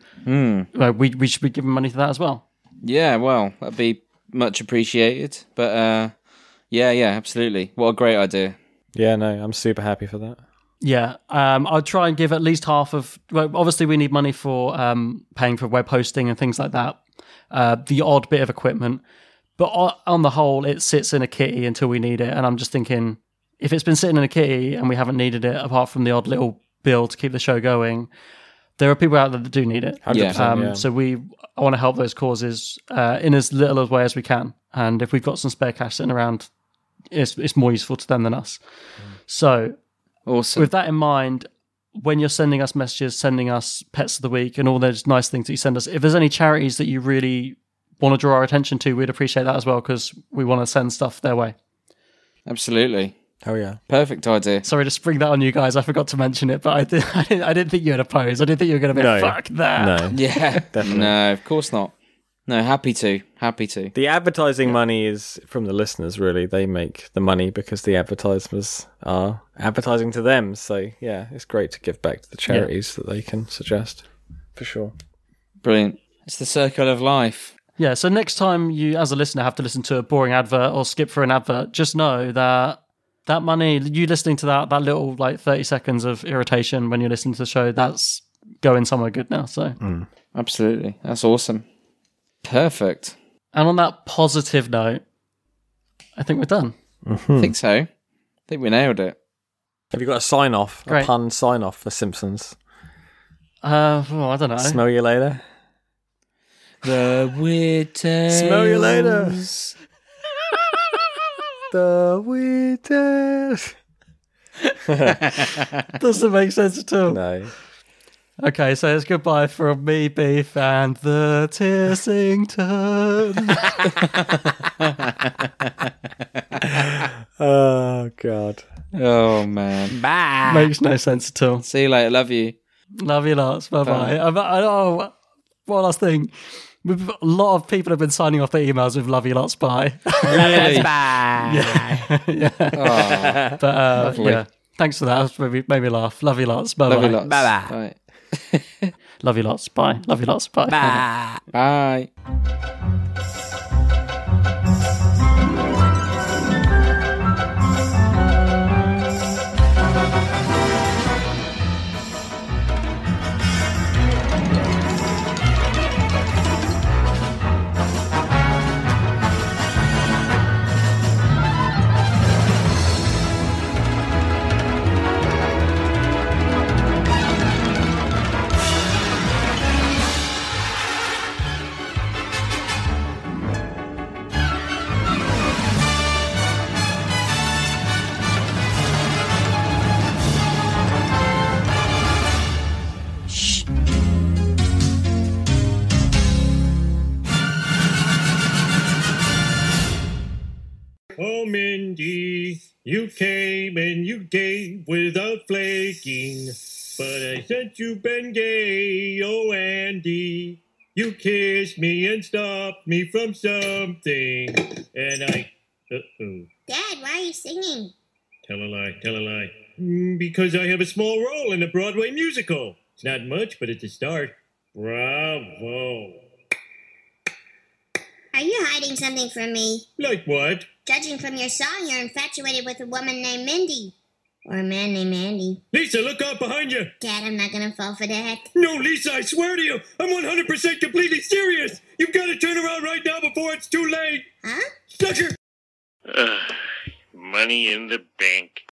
we should be giving money to that as well. Yeah, well, that'd be much appreciated. But yeah, absolutely. What a great idea. Yeah, no, I'm super happy for that. Yeah, I'll try and give at least half of... Well, obviously, we need money for paying for web hosting and things like that. The odd bit of equipment. But on the whole, it sits in a kitty until we need it. And I'm just thinking, if it's been sitting in a kitty and we haven't needed it, apart from the odd little bill to keep the show going, there are people out there that do need it. 100%, yeah. So I want to help those causes in as little a way as we can. And if we've got some spare cash sitting around, it's more useful to them than us. So, awesome. With that in mind, when you're sending us messages, sending us pets of the week, and all those nice things that you send us, if there's any charities that you really want to draw our attention to, we'd appreciate that as well, because we want to send stuff their way. Absolutely. Oh yeah, perfect idea. Sorry to spring that on you guys. I forgot to mention it, but I didn't think you had opposed. I didn't think you were going to be fuck that. No, yeah, definitely. No, of course not. No, happy to. The advertising money is from the listeners. Really, they make the money because the advertisers are advertising to them. So yeah, it's great to give back to the charities that they can suggest, for sure. Brilliant. It's the circle of life. Yeah. So next time you, as a listener, have to listen to a boring advert or skip through an advert, just know that money, you listening to that little 30 seconds of irritation when you're listening to the show, that's going somewhere good now. So absolutely, that's awesome. Perfect. And on that positive note, I think we're done. Mm-hmm. I think so. I think we nailed it. Have you got a sign off? Great. A pun sign off for Simpsons? I don't know. Smell you later. The weird tales. Smell you later. The weird tales. Doesn't make sense at all. No. Okay, so it's goodbye from me, Beef, and the Tissington. Oh, God. Oh, man. Bye. Makes no sense at all. See you later. Love you. Love you lots. Bye-bye. Oh, one last thing. A lot of people have been signing off their emails with love you lots. Bye. Really? Bye. Yeah. Oh, but yeah. Thanks for that. That made me laugh. Love you lots. Bye-bye. love you lots. Bye-bye. Bye. Love you lots. Bye. Love you lots. Bye. Bye. Bye. Oh, Mindy, you came and you gave without flaking. But I said you've been gay, oh, Andy. You kissed me and stopped me from something. And I... Uh-oh. Dad, why are you singing? Tell a lie, tell a lie. Because I have a small role in a Broadway musical. It's not much, but it's a start. Bravo. Are you hiding something from me? Like what? Judging from your song, you're infatuated with a woman named Mindy. Or a man named Andy. Lisa, look out behind you! Dad, I'm not gonna fall for that. No, Lisa, I swear to you, I'm 100% completely serious! You've got to turn around right now before it's too late! Huh? Sucker! Money in the bank.